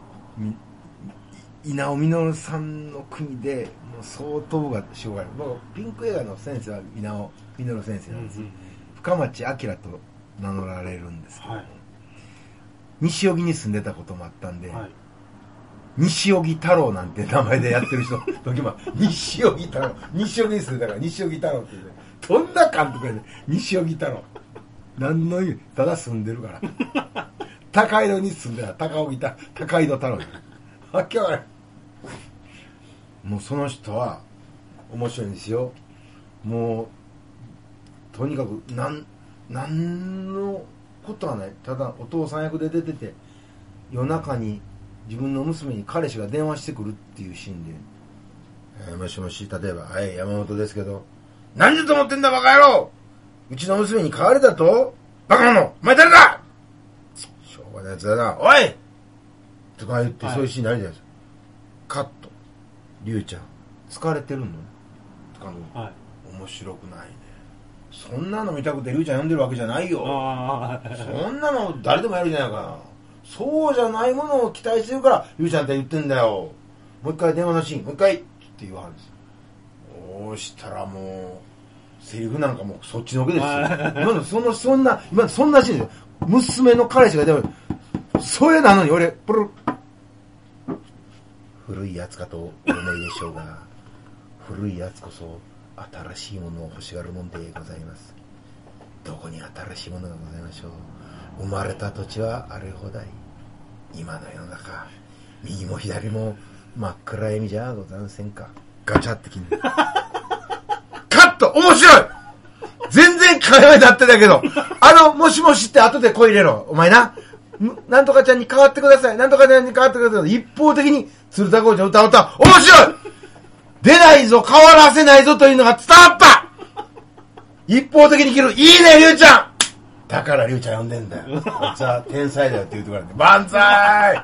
う稲尾実さんの国でもう相当僕が障害ある。ピンク映画の先生は稲尾実先生なんです、うんうん、深町明と名乗られるんですけども、はい、西荻に住んでたこともあったんで、はい、西荻太郎なんて名前でやってる人の時も西荻太郎西荻に住んでたから西荻太郎って言うね、どんな監督やねん西荻太郎何の意味、ただ住んでるから高井戸に住んでた高荻た高井戸太郎はっきりわかる。もうその人は面白いんですよ。もうとにかくなんなんのことはない。ただお父さん役で出てて夜中に自分の娘に彼氏が電話してくるっていうシーンで、えー、もしもし、例えば、はい山本ですけど、何時と思ってんだバカ野郎、うちの娘に買われたと、バカなのお前誰だ、しょうがないやつだな、おいとか言って、はい、そういうシーンになるじゃないですか。カット、りゅうちゃん疲れてるのとかの、はい、面白くないね。そんなの見たくてりゅうちゃん読んでるわけじゃないよ。そんなの誰でもやるじゃないか。そうじゃないものを期待してるからりゅうちゃんって言ってんだよ。もう一回電話のシーンもう一回って言わはるんですよ。そうしたらもうセリフなんかもうそっちのけですよ。今のそのそんな今そんなシーンですよ。娘の彼氏が電話、それなのに俺プル古いやつかとお思いでしょうが、古いやつこそ新しいものを欲しがるもんでございます。どこに新しいものがございましょう。生まれた土地は荒れ放題。今の世の中右も左も真っ暗闇じゃございませんか。ガチャって切るカット面白い。全然会話になってたけど、あのもしもしって後で声入れろお前な、なんとかちゃんに変わってください、なんとかちゃんに変わってください、一方的に鶴田浩二の歌を歌う。面白い。出ないぞ変わらせないぞというのが伝わった。一方的に切る。いいねりゅうちゃんだからリュウちゃん呼んでんだよ。こいつは天才だよって言うところで、万歳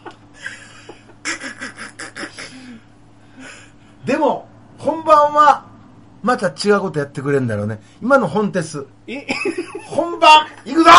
でも、本番は、また違うことやってくれるんだろうね。今の本テス。 え本番、行くぞ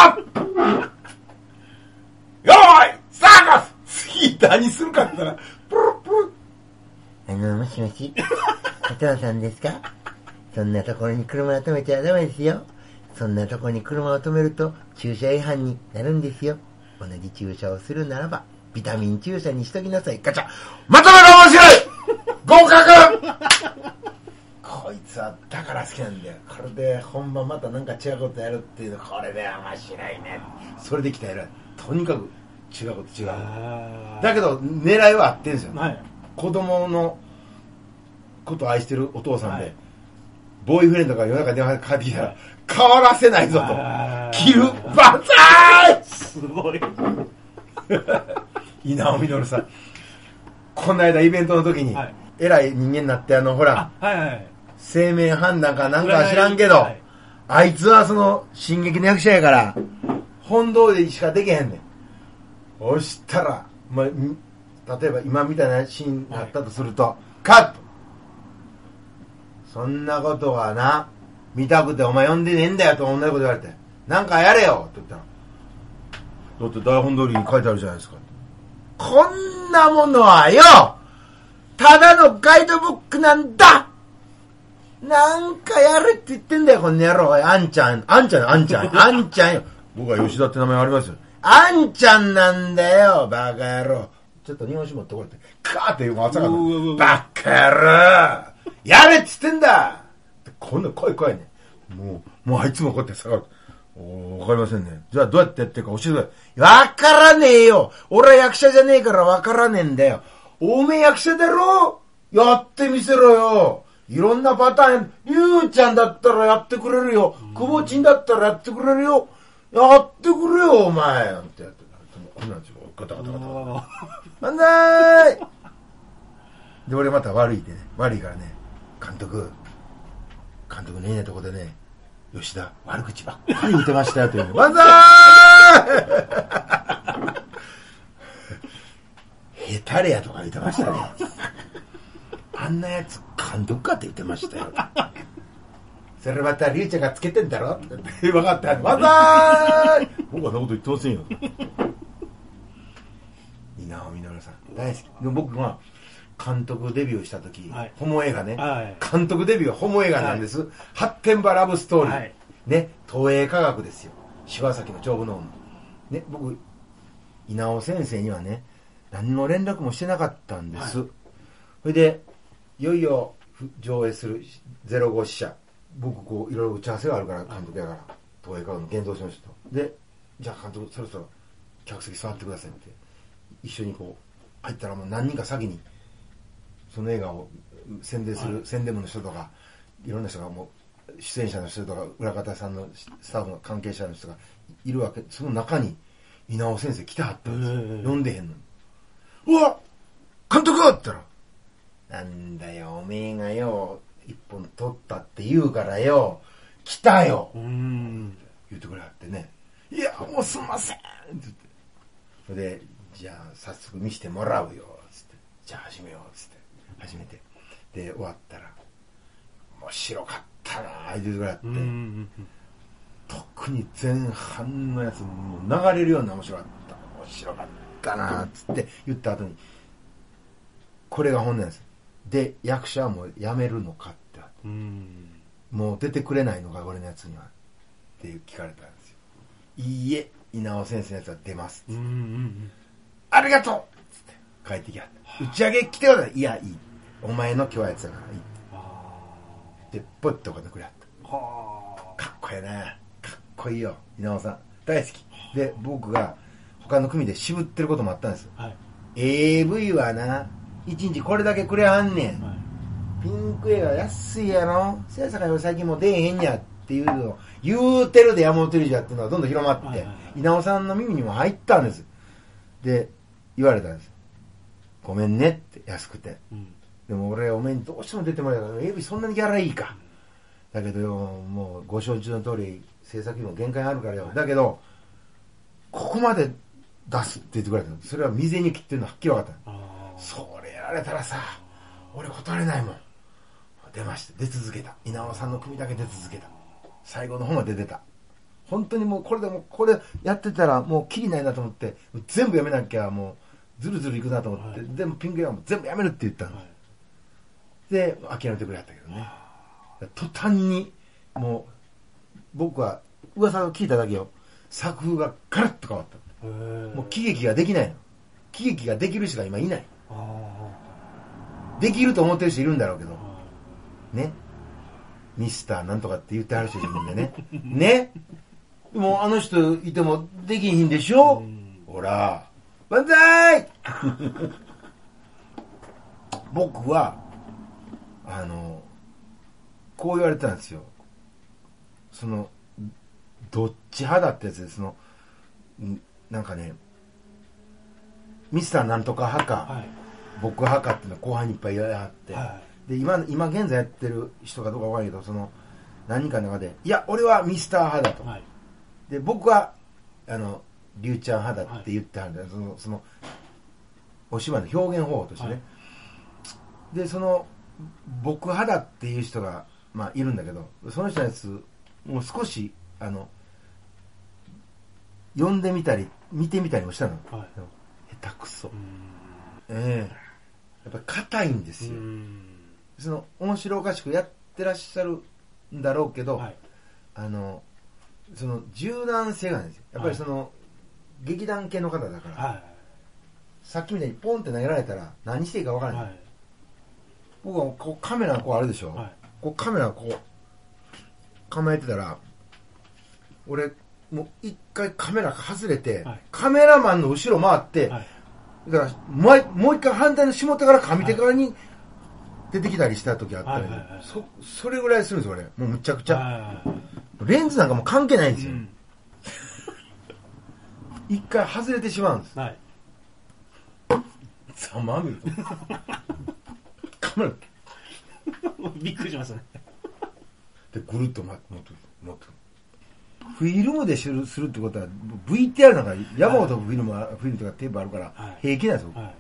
よーいスタート次何するかって言ったら、プルプル。 あの、もしもし、お父さんですか？そんなところに車を止めちゃダメですよ。そんなところに車を止めると駐車違反になるんですよ。同じ駐車をするならば、ビタミン注射にしときなさい。 ガチャまとめが面白い合格こいつはだから好きなんだよ。これで本番またなんか違うことやるっていうの、これで面白いね。それで鍛えられる。とにかく違うこと違う。だけど狙いはあってんですよ。はい、子供のことを愛してるお父さんで、はい、ボーイフレンドが夜中電話で帰ってきたら、変わらせないぞと。切る万歳すごい。 稲尾実さん。この間イベントの時に、はい、偉い人間になってあの、ほら、 はいはい、 生命判断かなんか知らんけど、はい、あいつはその、進撃の役者やから、本通りしかできへんねん。そしたら、まあ、例えば今みたいなシーンだったとすると、はい、カットそんなことはな、見たくてお前呼んでねえんだよと同じこと言われて、なんかやれよって言ったら、だって台本通りに書いてあるじゃないですか。こんなものはよ、ただのガイドブックなんだなんかやれって言ってんだよ、この野郎。あんちゃん、あんちゃん、あんちゃん、あんちゃんよ。僕は吉田って名前ありますよ。あんちゃんなんだよ、バカ野郎。ちょっと日本酒持ってこいって。カーって言うまさかの。バカ野郎やれっつってんだこんな声声ね。もう、もうあいつもこうやって下がる。おー、わかりませんね。じゃあどうやってやってるか教えてください。わからねえよ俺は役者じゃねえからわからねえんだよ。おめえ役者だろやってみせろよ。いろんなパターン、りゅうちゃんだったらやってくれるよ。くぼちんだったらやってくれるよ。やってくれよ、お前。なんてやってこんなんちゅう。ガタガタガタガタ。なんだーいで、俺また悪いってね。悪いからね。監督。監督ねえねえとこでね。吉田、悪口ばっかり言ってましたよという。万歳ヘタレやとか言ってましたね。あんなやつ監督かって言ってましたよ。それまたリュウちゃんがつけてんだろって分かった。万歳僕はそんなこと言ってませんよ。稲尾実さん大好き。でも僕が監督デビューした時、はい、ホモ映画ね、はい、監督デビューはホモ映画なんです、はい、発展場ラブストーリー、はい、ね、東映科学ですよ。柴崎の長部のね、僕稲尾先生にはね何の連絡もしてなかったんです、はい、それでいよいよ上映するゼロご支社、僕こういろいろ打ち合わせがあるから監督やから、はい、東映科学の現像しましたと。でじゃあ監督そろそろ客席座ってくださいって一緒にこう入ったら、もう何人か先にその映画を宣伝する、はい、宣伝部の人とかいろんな人がもう出演者の人とか裏方さんのスタッフの関係者の人がいるわけ。その中に稲尾先生来てはったんですよ、えー、呼んでへんのに。うわ監督って言ったら、なんだよおめえがよ一本撮ったって言うからよ来たようーん言ってくれはってね。いやもうすんませんって言って、それでじゃあ早速見せてもらうよつって、じゃあ始めようつって始めて、で終わったら面白かったなあ言ってくれはって、うんうんうん、特に前半のやつも流れるような面白かった面白かったなあつって言った後に、これが本音なんです。で役者はもう辞めるのかって、うん、もう出てくれないのか俺のやつにはって聞かれたんですよ。いいえ稲尾先生のやつは出ますっつって、うんうんうん、ありがとうっつって帰ってきはった。打ち上げ来てください。いやいいお前の今日はやつだからいいってでポッとお金くれはった。はかっこいいな、かっこいいよ稲尾さん大好きで、僕が他の組で渋ってることもあったんですよ、はい、エーブイ はないちにちこれだけくれはんねん、はい、ピンク映画安いやろ、せやさかい最近もう出えへんやっていうのを言うてるで山本龍二っていうのがどんどん広まって、はいはいはい、稲尾さんの耳にも入ったんです。で言われたんです。ごめんねって安くて、うん、でも俺お前にどうしても出てもらえたから エーブイ そんなにギャラいいか、 だけどよ、もうご承知の通り制作費も限界あるからよ、はい、だけどここまで出すって言ってくれたの。それは未然に切ってるのはっきり分かった。それやられたらさ、俺断れないもん。出ました。出続けた。稲尾さんの組だけ出続けた。最後の方まで出た。本当にもうこれでもこれやってたらもうキリないなと思って、全部やめなきゃもうずるずるいくなと思って、はい、でもピンク映画も全部やめるって言ったの。はい、で諦めてくれやったけどね。途端にもう僕は噂を聞いただけよ。作風がガラッと変わった。もう喜劇ができないの。喜劇ができる人が今いない。できると思ってる人いるんだろうけどね、ミスターなんとかって言ってはる人いるんでねね、もうあの人いてもできひんでしょ。ほら万歳僕はあのこう言われたんですよ。そのどっち派だってやつで、そのなんかね、ミスターなんとか派か、はい、僕派かっていうのは後輩にいっぱいあって、はい、で 今, 今現在やってる人かどうかわからないけど、その何人かの中でいや俺はミスター派だと、はい、で僕はあのリュウちゃん派だって言ってはるんだよ、はい、そのそのお芝居の表現方法としてね、はい、でその僕派だっていう人が、まあ、いるんだけど、その人のやつもう少しあの読んでみたり見てみたりもしたの、はい、下手くそ、ええー、やっぱり硬いんですよ。その面白おかしくやってらっしゃるんだろうけど、はい、あのその柔軟性がないんですよ。やっぱりその、はい、劇団系の方だから、はい、さっきみたいにポンって投げられたら何していいか分からない、はい、僕はこうカメラがこうあるでしょ、はい、こうカメラこう構えてたら俺もう一回カメラ外れて、はい、カメラマンの後ろ回って、はい、だからもう、もう一回反対の下手から上手側に出てきたりした時あったり、はい、そ, それぐらいするんですよ俺。もうむちゃくちゃ、はい、レンズなんかもう関係ないんですよ、うん、一回外れてしまうんです、はい、ざまみるカメラびっくりしましたね。 でぐるっと待って持ってフィルムでするってことは ブイティーアール なんか山ほどフィルム、はい、フィルムとかテープあるから平気なんですよ、はい、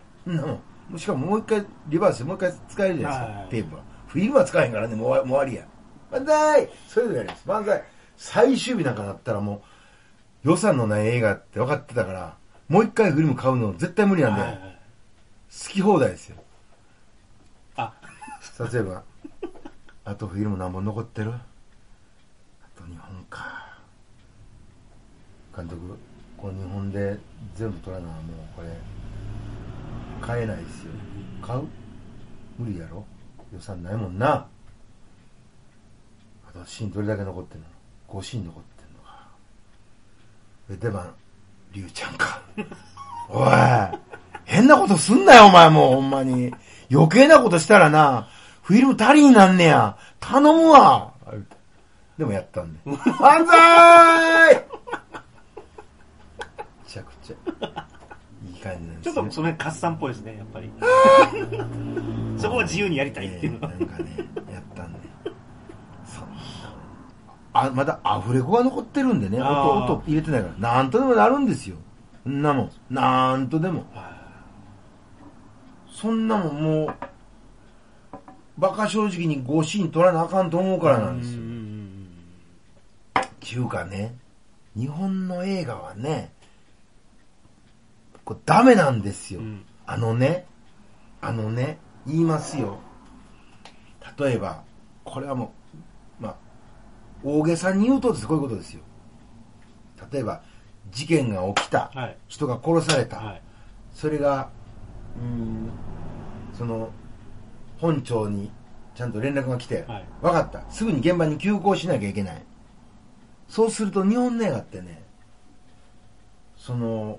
うん、しかももう一回リバースでもう一回使えるじゃないですか、はい、テープはフィルムは使えへんからね、もう終わりや。万歳それでやります。万歳。最終日なんかなったらもう予算のない映画って分かってたから、もう一回フィルム買うの絶対無理なんで、はいはい、好き放題ですよ。あ例えばあとフィルム何本残ってる？あとにほんか。監督、このにほんで全部撮らな、もうこれ買えないですよ。買う？無理やろ、予算ないもんな。あとシーンどれだけ残ってんの？ごシーン残ってんのか。で出番リュウちゃんかおい変なことすんなよお前、もうほんまに余計なことしたらなフィルム足りになんねや、頼むわ。でもやったんで万歳めちゃくちゃいい感じなんですよ。 ちょっとその辺カッサンっぽいですね、やっぱりそこは自由にやりたいっていうのは、 えー、なんかねやったんでそんなあまだアフレコが残ってるんでね、音, 音入れてないからなんとでもなるんですよ。そんなもんなんとでもそんなもんもうバカ正直にごシーン撮らなあかんと思うからなんですよ。ちゅうかね、日本の映画はねこれダメなんですよ、うん、あのねあのね言いますよ。例えばこれはもうまあ大げさに言うとですこういうことですよ。例えば事件が起きた、はい、人が殺された、はい、それがうーんその本庁にちゃんと連絡が来て、はい、分かった、すぐに現場に急行しなきゃいけない。そうすると日本の映画ってね、その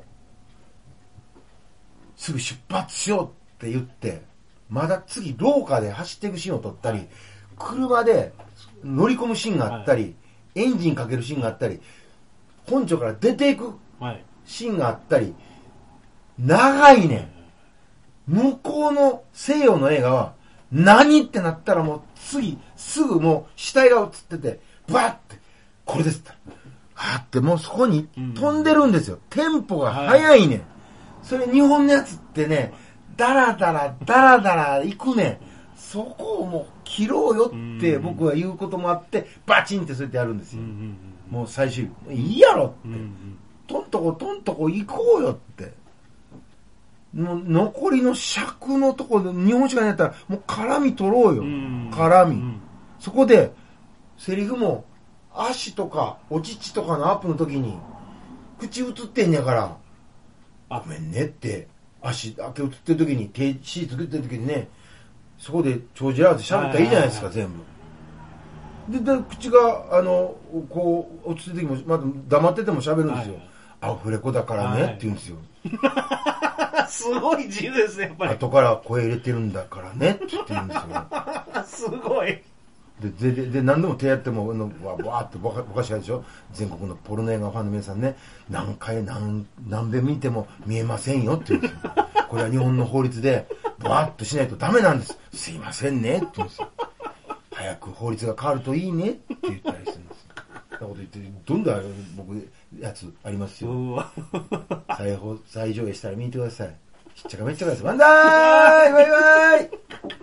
すぐ出発しようって言ってまだ次廊下で走っていくシーンを撮ったり、はい、車で乗り込むシーンがあったり、はい、エンジンかけるシーンがあったり、本庁から出ていくシーンがあったり、長いね。向こうの西洋の映画は何ってなったらもう次、すぐもう死体が映ってて、バーって、これですって。はってもうそこに飛んでるんですよ。テンポが速いねん。それ日本のやつってね、ダラダラ、ダラダラ行くねん。そこをもう切ろうよって僕は言うこともあって、バチンってそうやってやるんですよ。もう最終、いいやろって。トントコトントコ行こうよって。もう残りの尺のところで日本史がやったらもう絡み取ろうよ。絡み。そこでセリフも足とかお乳とかのアップの時に口映ってんやから、ごめんねって足だけ映ってる時に手シ作ってる時にね、そこで長寿ラーで喋ったらいいじゃないですか、全部。で、で口があのこう落ちてる時もまだ黙ってても喋るんですよ。アフレコだからねって言うんですよ。 すごい自由ですね、やっぱり。 後から声入れてるんだからねって言ってるんですよ。 すごい。 で、で、で、何でも手やっても、わーってぼか、ぼかしがでしょ。全国のポルノ映画ファンの皆さんね、何回、何、何遍見ても見えませんよって言うんですよ。これは日本の法律で、ぼわっとしないとダメなんです。すいませんねって言うんですよ。早く法律が変わるといいねって言ったりするんですよ。そんなこと言って、どんどん僕、やつありますよ。再放、再上映したら見てください。しっちゃかめっちゃかです。バンダーイバイバイ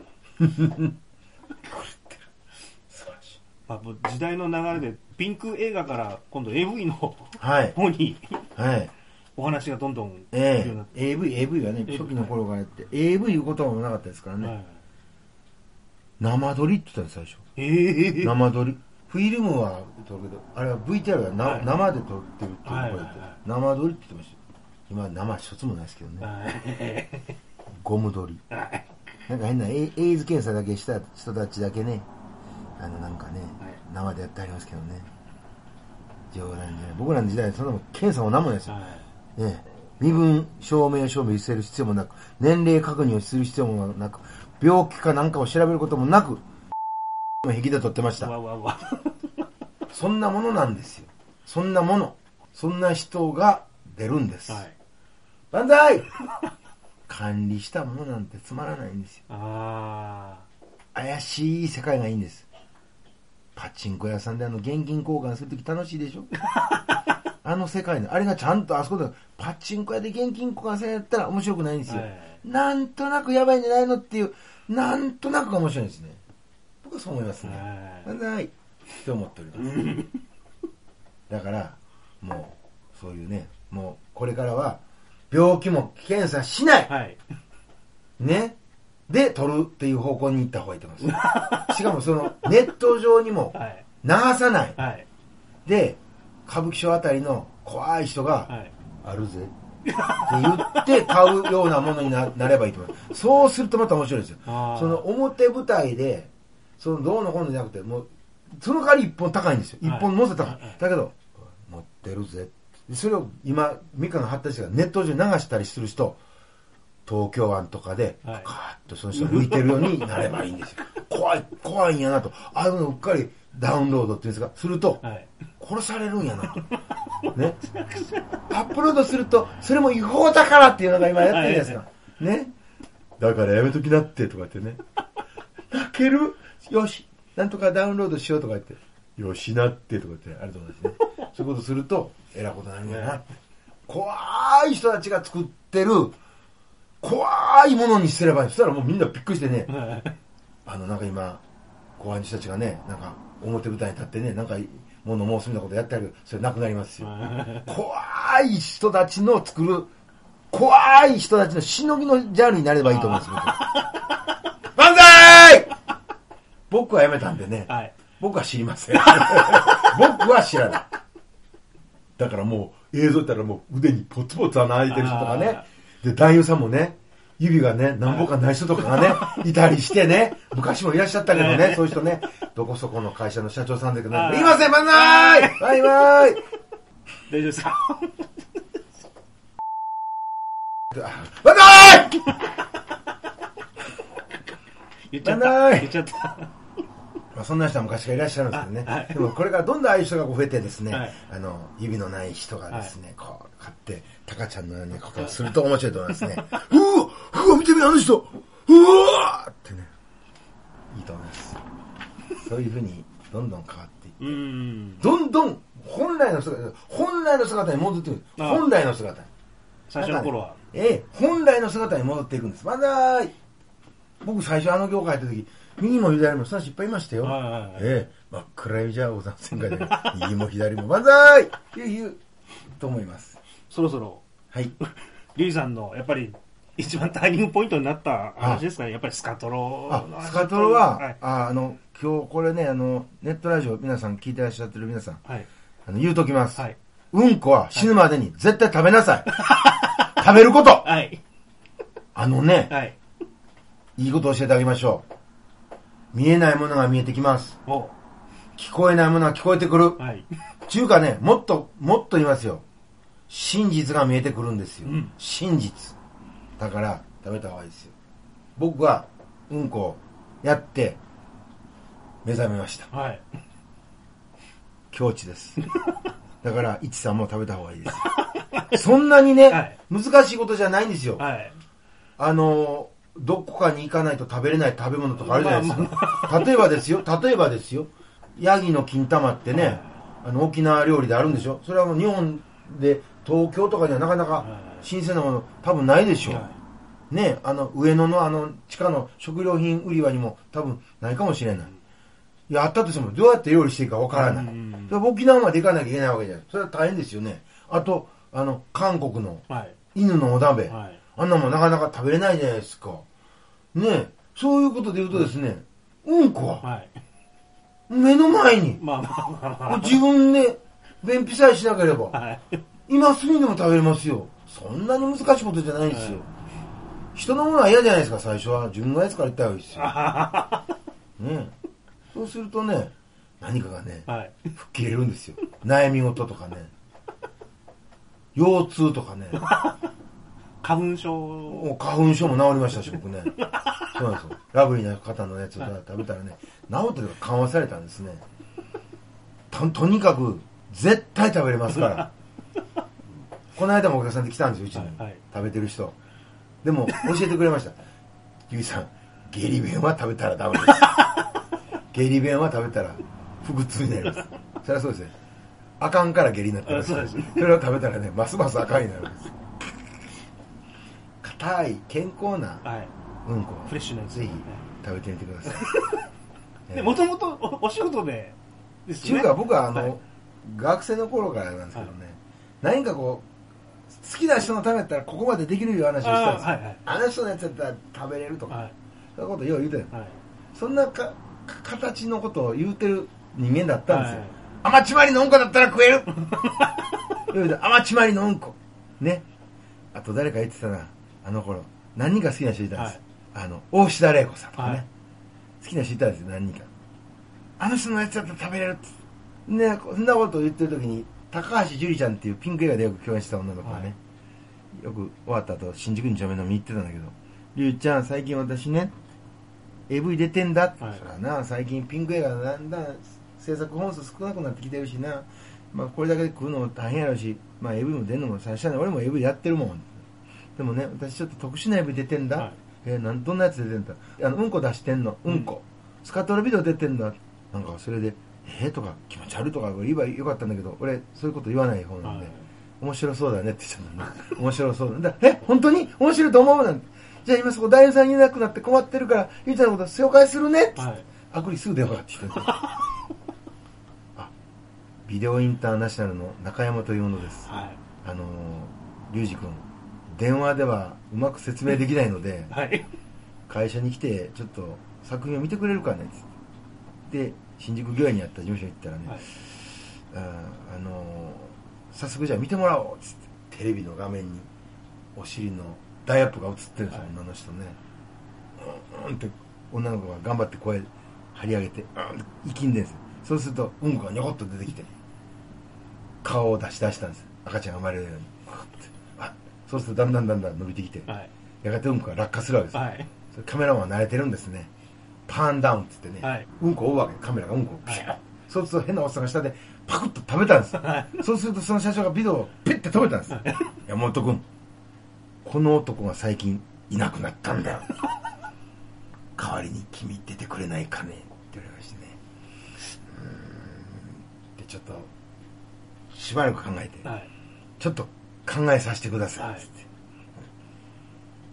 あ、もう時代の流れでピンク映画から今度 エーブイ の方に、 はい、 お話がどんどん、 えー、エーブイ、エーブイ はね、初期の頃からやって、エーブイ いうこともなかったですからね。はい、生撮りって言ったんです、最初。えー、生撮り。フィルムは撮るけど、あれは ブイティーアール が、はい、生で撮ってるっていうところで、はいはいはい、生撮りって言ってました。今生一つもないですけどね。はい、ゴム撮り。はい、なんか変なエイズ検査だけした人たちだけね、あのなんかね、はい、生でやってありますけどね。冗談じゃない。僕らの時代そんなもん検査も何もないですよ。はい、ね、身分証明書を見せる必要もなく、年齢確認をする必要もなく、病気かなんかを調べることもなく、壁で撮ってました。わわわそんなものなんですよ。そんなもの。そんな人が出るんです。はい、万歳管理したものなんてつまらないんですよ。あ怪しい世界がいいんです。パチンコ屋さんであの現金交換するとき楽しいでしょあの世界の、あれがちゃんとあそこでパチンコ屋で現金交換されたら面白くないんですよ。はい、なんとなくやばいんじゃないのっていう、なんとなくが面白いんですね。僕はそう思いますね。万歳って思っておりますだからもうそういうね、もうこれからは病気も検査しない、はい、ねで取るっていう方向に行った方がいいと思いますしかもそのネット上にも流さない、はい、で歌舞伎町あたりの怖い人が、はい、あるぜって言って買うようなものに な, なればいいと思います。そうするとまた面白いですよ。その表舞台でそのどうのこうのじゃなくて、もうその代わり一本高いんですよ。一本乗せた、はい、だけど持ってるぜ。それを今ミカが発達してネット上に流したりする人、東京湾とかでカーッとその人が浮いてるようになればいいんですよ。怖い怖いんやなと、ああいうのうっかりダウンロードっていうんですかすると、はい、殺されるんやなとね、アップロードするとそれも違法だからっていうのが今やってるじゃないですか、はい、ね、だからやめときなってとかってね泣ける、よしなんとかダウンロードしようとか言って、よしなってとかってあると思うんですねそういうことするとえらいことになるんやなって、怖い人たちが作ってる怖いものにすればいい。そしたらもうみんなびっくりしてねあのなんか今怖い人たちがね、なんか表舞台に立ってね、なんか物申すみたいなことやってある、それなくなりますよ怖い人たちの作る怖い人たちのしのぎのジャンルになればいいと思うんですよ万歳僕はやめたんでね、はい、僕は知りません僕は知らない。だからもう映像言ったらもう腕にポツポツ穴開いてる人とかね、で男優さんもね指がね何本かない人とかがねいたりしてね、昔もいらっしゃったけどねそういう人ね、どこそこの会社の社長さんだけど、ね、いません万歳バイバイ大丈夫ですか万歳言っちゃった言っちゃったまあそんな人は昔からいらっしゃるんですけどね、はい、でもこれからどんどんああいう人が増えてですね、はい、あの指のない人がですね、はい、こう買ってタカちゃんのようなことをすると面白いと思いますねうわうわ見てみあの人うわーってねそういうふうにどんどん変わっていって、 うん、 どんどん本来の姿、本来の姿に戻ってくる。本来の姿に。 最初の頃は、ね、 ええ、本来の姿に戻っていくんです。万歳。僕最初あの業界入った時、右も左もスタッフいっぱいいましたよ。はいはいはい、ええ、真っ暗闇じゃございませんかね。右も左も万歳ヒューヒューと思います。 そろそろ、はい。リュウジさんの、やっぱり、一番ターニングポイントになった話ですかね。やっぱりスカトロあスカトロは、はい、ああの、今日これね、あの、ネットラジオ皆さん聞いてらっしゃってる皆さん、はい、あの言うときます。はい、うんこは死ぬまでに絶対食べなさい。はい、食べること、はい、あのね、はい、いいことを教えてあげましょう。見えないものが見えてきます。聞こえないものが聞こえてくる。はい、ちゅうかね、もっと、もっと言いますよ。真実が見えてくるんですよ。うん、真実。だから食べた方がいいですよ。僕はうんこをやって目覚めました。はい。境地です。だからいちさんも食べた方がいいです。そんなにね、はい、難しいことじゃないんですよ。はい。あのどこかに行かないと食べれない食べ物とかあるじゃないですか。まあまあ、例えばですよ。例えばですよ。ヤギの金玉ってね、はい、あの沖縄料理であるんでしょ。それはもう日本で東京とかにはなかなか新鮮なもの多分ないでしょう。はい、ね、あの上野のあの地下の食料品売り場にも多分ないかもしれない。いや、あったとしてもどうやって料理していいかわからない。それ沖縄まで行かなきゃいけないわけじゃない。それは大変ですよね。あと、あの、韓国の犬のお鍋。はい、あんなもんなかなか食べれないじゃないですか。ね、そういうことで言うとですね、うんこは、はい、目の前に、まあまあまあまあ、自分で便秘さえしなければ、はい、今すぐにでも食べれますよ。そんなに難しいことじゃないんですよ。はい、人のものは嫌じゃないですか、最初は。自分がやつから言った方がいいですよ。ね、そうするとね、何かがね、はい、吹っ切れるんですよ。悩み事とかね。腰痛とかね。 花粉症。 花粉症も治りましたし、僕ね。そうなんですよ。ラブリーな方のやつを食べたらね、治ったとか緩和されたんですね。と、とにかく、絶対食べれますから。この間もお客さんで来たんですよ、うちに。はいはい、食べてる人。でも、教えてくれました。ゆいさん、下痢弁は食べたらダメです。下痢弁は食べたら腹痛になります。そりゃそうですね。あかんから下痢になってます。そうです、ね。それを食べたらね、ますますあかんになるんです。硬い、健康なうんこ、はい、 フレッシュなやつ、 ぜひ食べてみてください。 もともとお仕事でですね。 ちゅうか僕はあの、はい、学生の頃からなんですけどね、はい、何かこう、好きな人のためだったらここまでできるいう話をしたんですよ。あ、はいはい、あの人のやつだったら食べれるとか、はい、そういうことよう言うてる、はい、そんなか形のことを言うてる人間だったんですよ。はい、甘ちまりのうんこだったら食える甘ちまりのうんこね。あと誰か言ってたな、あの頃何人か好きな人いたんです、はい、あの大志田玲子さんとかね、はい、好きな人いたんですよ、何人か。あの人のやつだったら食べれるってね。こんなことを言ってる時に高橋樹里ちゃんっていうピンク映画でよく共演した女の子がね、はい、よく終わった後新宿にちょめ飲み行ってたんだけど、りゅうちゃん最近私ね エーブイ 出てんだって、はい、そらな、最近ピンク映画だんだん制作本数少なくなってきてるしな、まあ、これだけで食うのも大変やろし、まあ、エーブイ も出るのも最初はね、俺も エーブイ やってるもん。でもね、私ちょっと特殊な エーブイ 出てんだ、はい、えー、なんどんなやつ出てんだ、あのうんこ出してんの、うんこ、うん、スカトロビデオ出てんだ、なんかそれでえーとか気持ち悪いとか言えばよかったんだけど、俺そういうこと言わない方なんで、はい、面白そうだねって言っちゃったの面白そうだね、え本当に面白いと思うなんて、じゃあ今そこ男優さんいなくなって困ってるからゆうちゃんのこと紹介するねって、はい、あくりすぐ電話がってきてあ、ビデオインターナショナルの中山というものです、はい、あのリュウジ君電話ではうまく説明できないので、はい、会社に来てちょっと作品を見てくれるかねってで新宿御苑にあった事務所に行ったらね、はい、あ, あの早速じゃあ見てもらおうっつってテレビの画面にお尻のダイアップが映ってるんですよ、はい、女の人ね、うんって女の子が頑張って声張り上げてうんって息んでるんですよ。そうするとうんこがにょこっと出てきて顔を出し出したんです。赤ちゃんが生まれるようにあそうするとだんだんだんだん伸びてきて、はい、やがてうんこが落下するわけです、はい、それカメラマンは慣れてるんですね。パーンダウンって言ってね、はい、うんこを追うわけ、カメラがうんこをピュッ、はい、そうすると変なおっさんが下でパクッと食べたんです、はい、そうするとその社長がビデオをピッて止めたんです、はい、山本君この男が最近いなくなったんだよ代わりに君出てくれないかねって言われましてね、 ちょっとしばらく考えて、 はい、 ちょっと考えさせてくださいっつって、はい、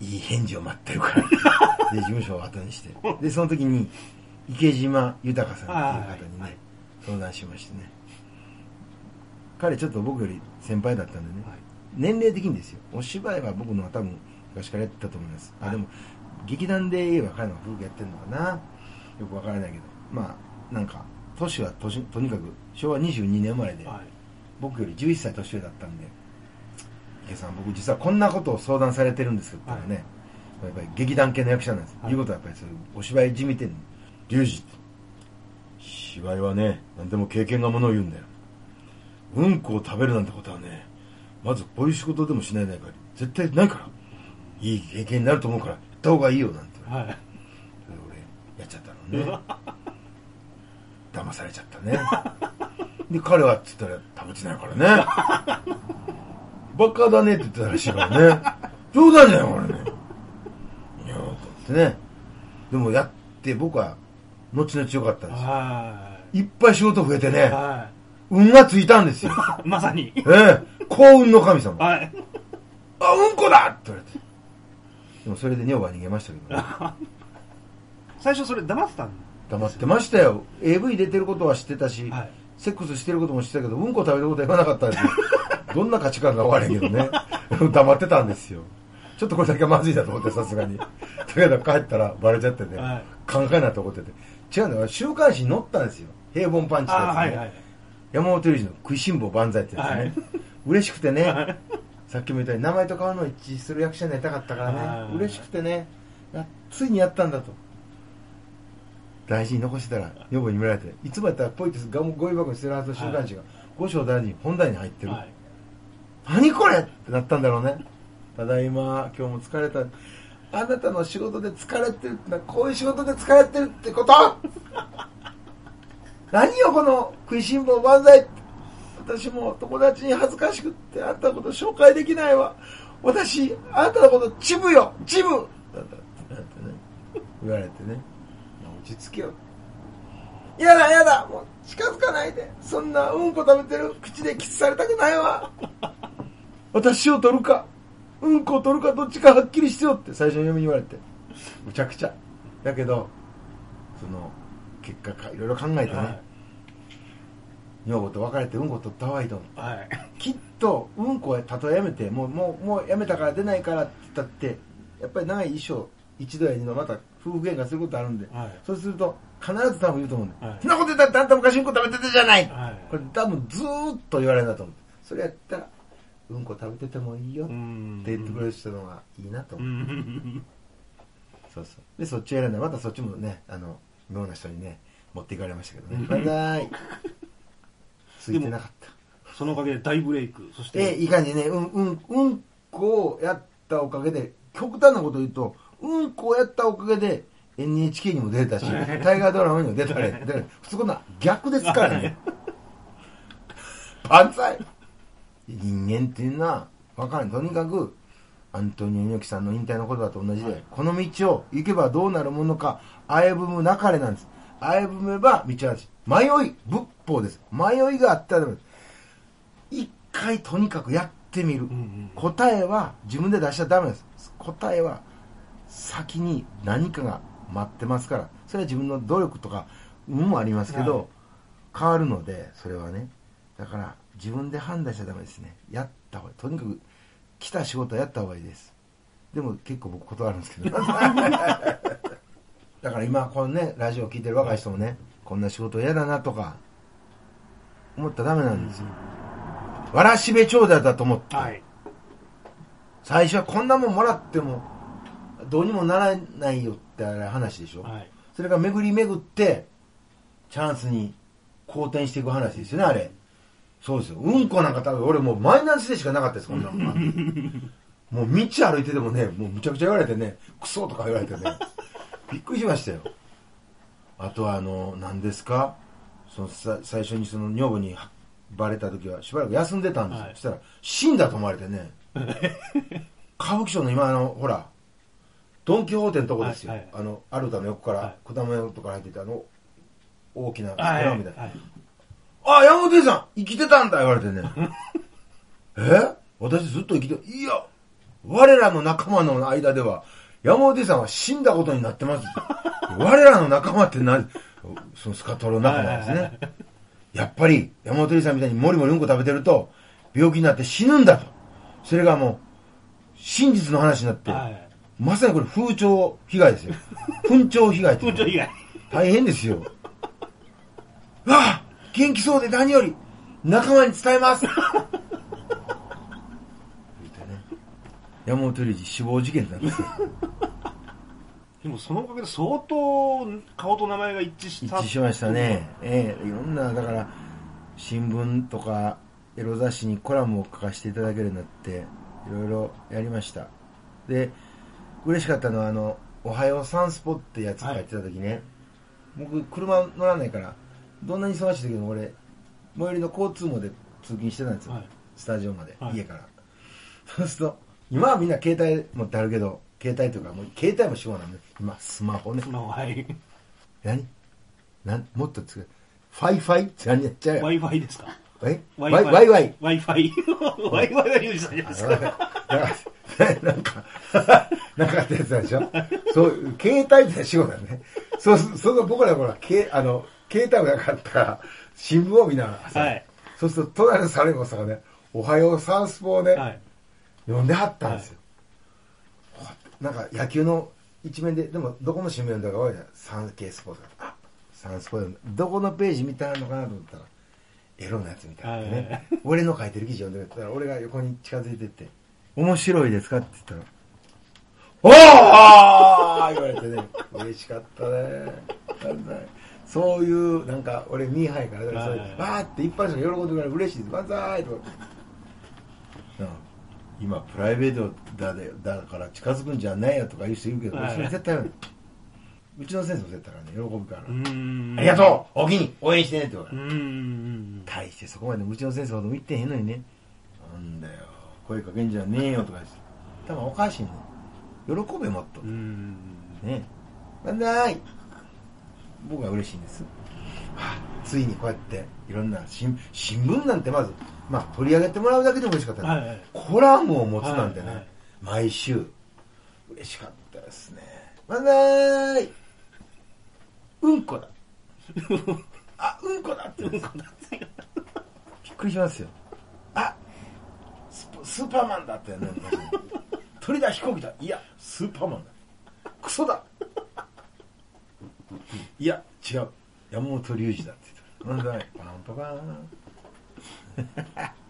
いい返事を待ってるからで事務所を後にして、でその時に池島豊さんっていう方にね、はい、相談しましてね、彼ちょっと僕より先輩だったんでね、はい、年齢的にですよ、お芝居は僕のは多分昔からやってたと思います、はい、あでも劇団で言えば彼のは古くやってるのかな、よくわからないけど、まあなんか年は年とにかくしょうわにじゅうにねん生まれで、はい、僕よりじゅういっさい年上だったんで、池さん僕実はこんなことを相談されてるんですけどね、はい、やっぱり劇団系の役者なんです、はい、いうことはやっぱりそういうお芝居じみてるの。龍二って芝居はね、何でも経験がものを言うんだよ。うんこを食べるなんてことはね、まずこういう仕事でもしないないから絶対ないから、いい経験になると思うからやった方がいいよなんて、はい、それ俺やっちゃったのね騙されちゃったねで彼はって言ったら食べてないからねバカだねって言ってたらしいからね冗談じゃんこれねいやーとってね。でもやって僕は後々良かったんですよ。いっぱい仕事増えてね、運がついたんですよまさに、 ええ、幸運の神様、はい、あ、うんこだって言われて、でもそれで女房は逃げましたけどね最初それ黙ってたん黙ってましたよ。 エーブイ 出てることは知ってたし、はい、セックスしてることも知ってたけどうんこ食べることは言わなかったですよどんな価値観か分からへんけどね黙ってたんですよ。ちょっとこれだけまずいだと思ってさすがにだけど帰ったらバレちゃってね、はい、考えないと思ってて、違うんだよ、週刊誌に載ったんですよ、平凡パンチってやつね、はいはい、山本龍二の食いしん坊万歳ってやつね、はい、嬉しくてね、はい、さっきも言ったように名前と顔の一致する役者になりたかったからね、はい、嬉しくてね、やついにやったんだと、大事に残してたら女房に見られて、いつもやったらポイってゴミ箱に捨てるはずの週刊誌が五章大事に本題に入ってる、はい、何これってなったんだろうね。ただいま、今日も疲れた。あなたの仕事で疲れてるってのはこういう仕事で疲れてるってこと何よこの食いしん坊万歳って、私も友達に恥ずかしくってあなたのこと紹介できないわ、私あなたのことチブよチブ言われてね、落ち着けよ、やだやだ、もう近づかないで、そんなうんこ食べてる口でキスされたくないわ私を取るかうんこを取るかどっちかはっきりしてよって最初に嫁に言われて、むちゃくちゃだけどその結果かいろいろ考えてね、はい、女房と別れてうんこ取った方がいいと思う、はい、きっとうんこはたとえやめてもうもうもうやめたから出ないからって言ったってやっぱり長い一生一度や二度また夫婦喧嘩することあるんで、はい、そうすると必ず多分言うと思うんで、はい、そんなこと言ったらあんた昔うんこ食べてたじゃない、はい、これ多分ずーっと言われるんだと思う。それやったらうんこ食べててもいいよって言ってくれる人の方がいいなと思うそうそうでそっち選んだらまたそっちもね、あの妙な人にね持っていかれましたけどねバイバイついてなかった。 そのおかげで大ブレイク。そしてえいかにね、うんうんうんこをやったおかげで、極端なこと言うとうんこをやったおかげで エヌエイチケー にも出たし大河ドラマにも出たね普通こんな逆ですからね万歳。人間っていうのは分からない。とにかくアントニオ猪木さんの引退の言葉と同じで、はい、この道を行けばどうなるものか危ぶむなかれなんです。危ぶめば道は迷い仏法です。迷いがあったらダメです。一回とにかくやってみる、うんうん、答えは自分で出しちゃダメです。答えは先に何かが待ってますから、それは自分の努力とか運もありますけど、はい、変わるので、それはね、だから自分で判断しちゃダメですね。やった方がいい。とにかく来た仕事はやった方がいいです。でも結構僕断るんですけどだから今このねラジオを聞いてる若い人もね、こんな仕事嫌だなとか思ったらダメなんですよ。わらしべ長者だと思って、はい、最初はこんなもんもらってもどうにもならないよって話でしょ、はい、それが巡り巡ってチャンスに好転していく話ですよね、あれ。そうですよ。うんこなんか多分俺もうマイナスでしかなかったです、こんなのもう道歩いててもね、もうむちゃくちゃ言われてね、クソとか言われてねびっくりしましたよ。あとはあの何ですか、そのさ最初にその女房にバレた時はしばらく休んでたんですよ、はい、そしたら死んだと思われてね歌舞伎町の今のほらドン・キホーテのとこですよ、はいはい、あのアルタの横から、はい、果物とか入っててあの大きなドラムみたいな、はいはい、 あ、山本さん、生きてたんだ、言われてね。え私ずっと生きて、いや、我らの仲間の間では、山本さんは死んだことになってます。我らの仲間って何、そのスカトロ仲間ですね。やっぱり、山本さんみたいにもりもりうんこ食べてると、病気になって死ぬんだと。それがもう、真実の話になって、はい、まさにこれ風潮被害ですよ。糞潮被害って。 糞潮被害。 大変ですよ。ああ、元気そうで何より仲間に伝えます。言ってね、山本龍二死亡事件ってなってますよ。 でもそのおかげで相当顔と名前が一致した。 一致しましたね。ええ、いろんな、だから新聞とかエロ雑誌にコラムを書かせていただけるようになって、いろいろやりました。で、嬉しかったのはあのおはようサンスポってやつ書いてた時ね、はい、僕車乗らないからどんなに忙しい時も俺最寄りの交通網で通勤してたんですよ、はい、スタジオまで、はい、家から。そうすると今はみんな携帯持ってあるけど、携帯とかもう携帯もしようなんで、今スマホね。 スマホ、はい。 何？なんもっとつく。ファイファイって何やっちゃうよ。 Wi-Fi ですか？ え？ワイワイワイ。 Wi-Fi。Wi-Fi がリュウジさんじゃないですか。 なんか、なんかってやつなんでしょ。そう、携帯って仕事だね。そう、その僕らほら、けあの、携帯もなかったから、新聞を見ながらさ、はい、そうすると、隣のサレモさんがね、おはようサンスポをね、はい、読んではったんですよ。はい、なんか野球の一面で、でもどこの新聞読んだか多いじゃん。サンケイスポーツが。あ、サンスポ読んだ。どこのページ見たのかなと思ったら、エロのやつみたいなね。はい、俺の書いてる記事読んでたら、俺が横に近づいてって、面白いですかって言ったら、おー言われてね、嬉しかったね。そういう、なんか、俺、ミーハイから、だからそれ、わーって一般の人が喜んでくれる嬉しいです。万歳とか。今、プライベートだでだから近づくんじゃないよとか言う人いるけど、はい、それ絶対やる。うちの先生も絶対からね、喜ぶから。うーん、ありがとう、おおきに応援してねって言うから。うーん、大してそこまでうちの先生ほども言ってへんのにね。なんだよ、声かけんじゃねえよとか言って。多分おかしいね。喜べもっと。うーん、ね。なんだーい。僕は嬉しいんです。はあ、ついにこうやっていろんな 新, 新聞なんてまず、まあ、取り上げてもらうだけでも嬉しかったです、はいはい、コラムを持つなんてね、はいはい、毎週嬉しかったですね。なんだーい、うんこだあ、うんこだってうんこだってびっくりしますよ。あ、ス, スーパーマンだってね鳥だ飛行機だ、いやスーパーマンだ、クソだいや違う、山本龍二だって言った。なんだい、パンパパーン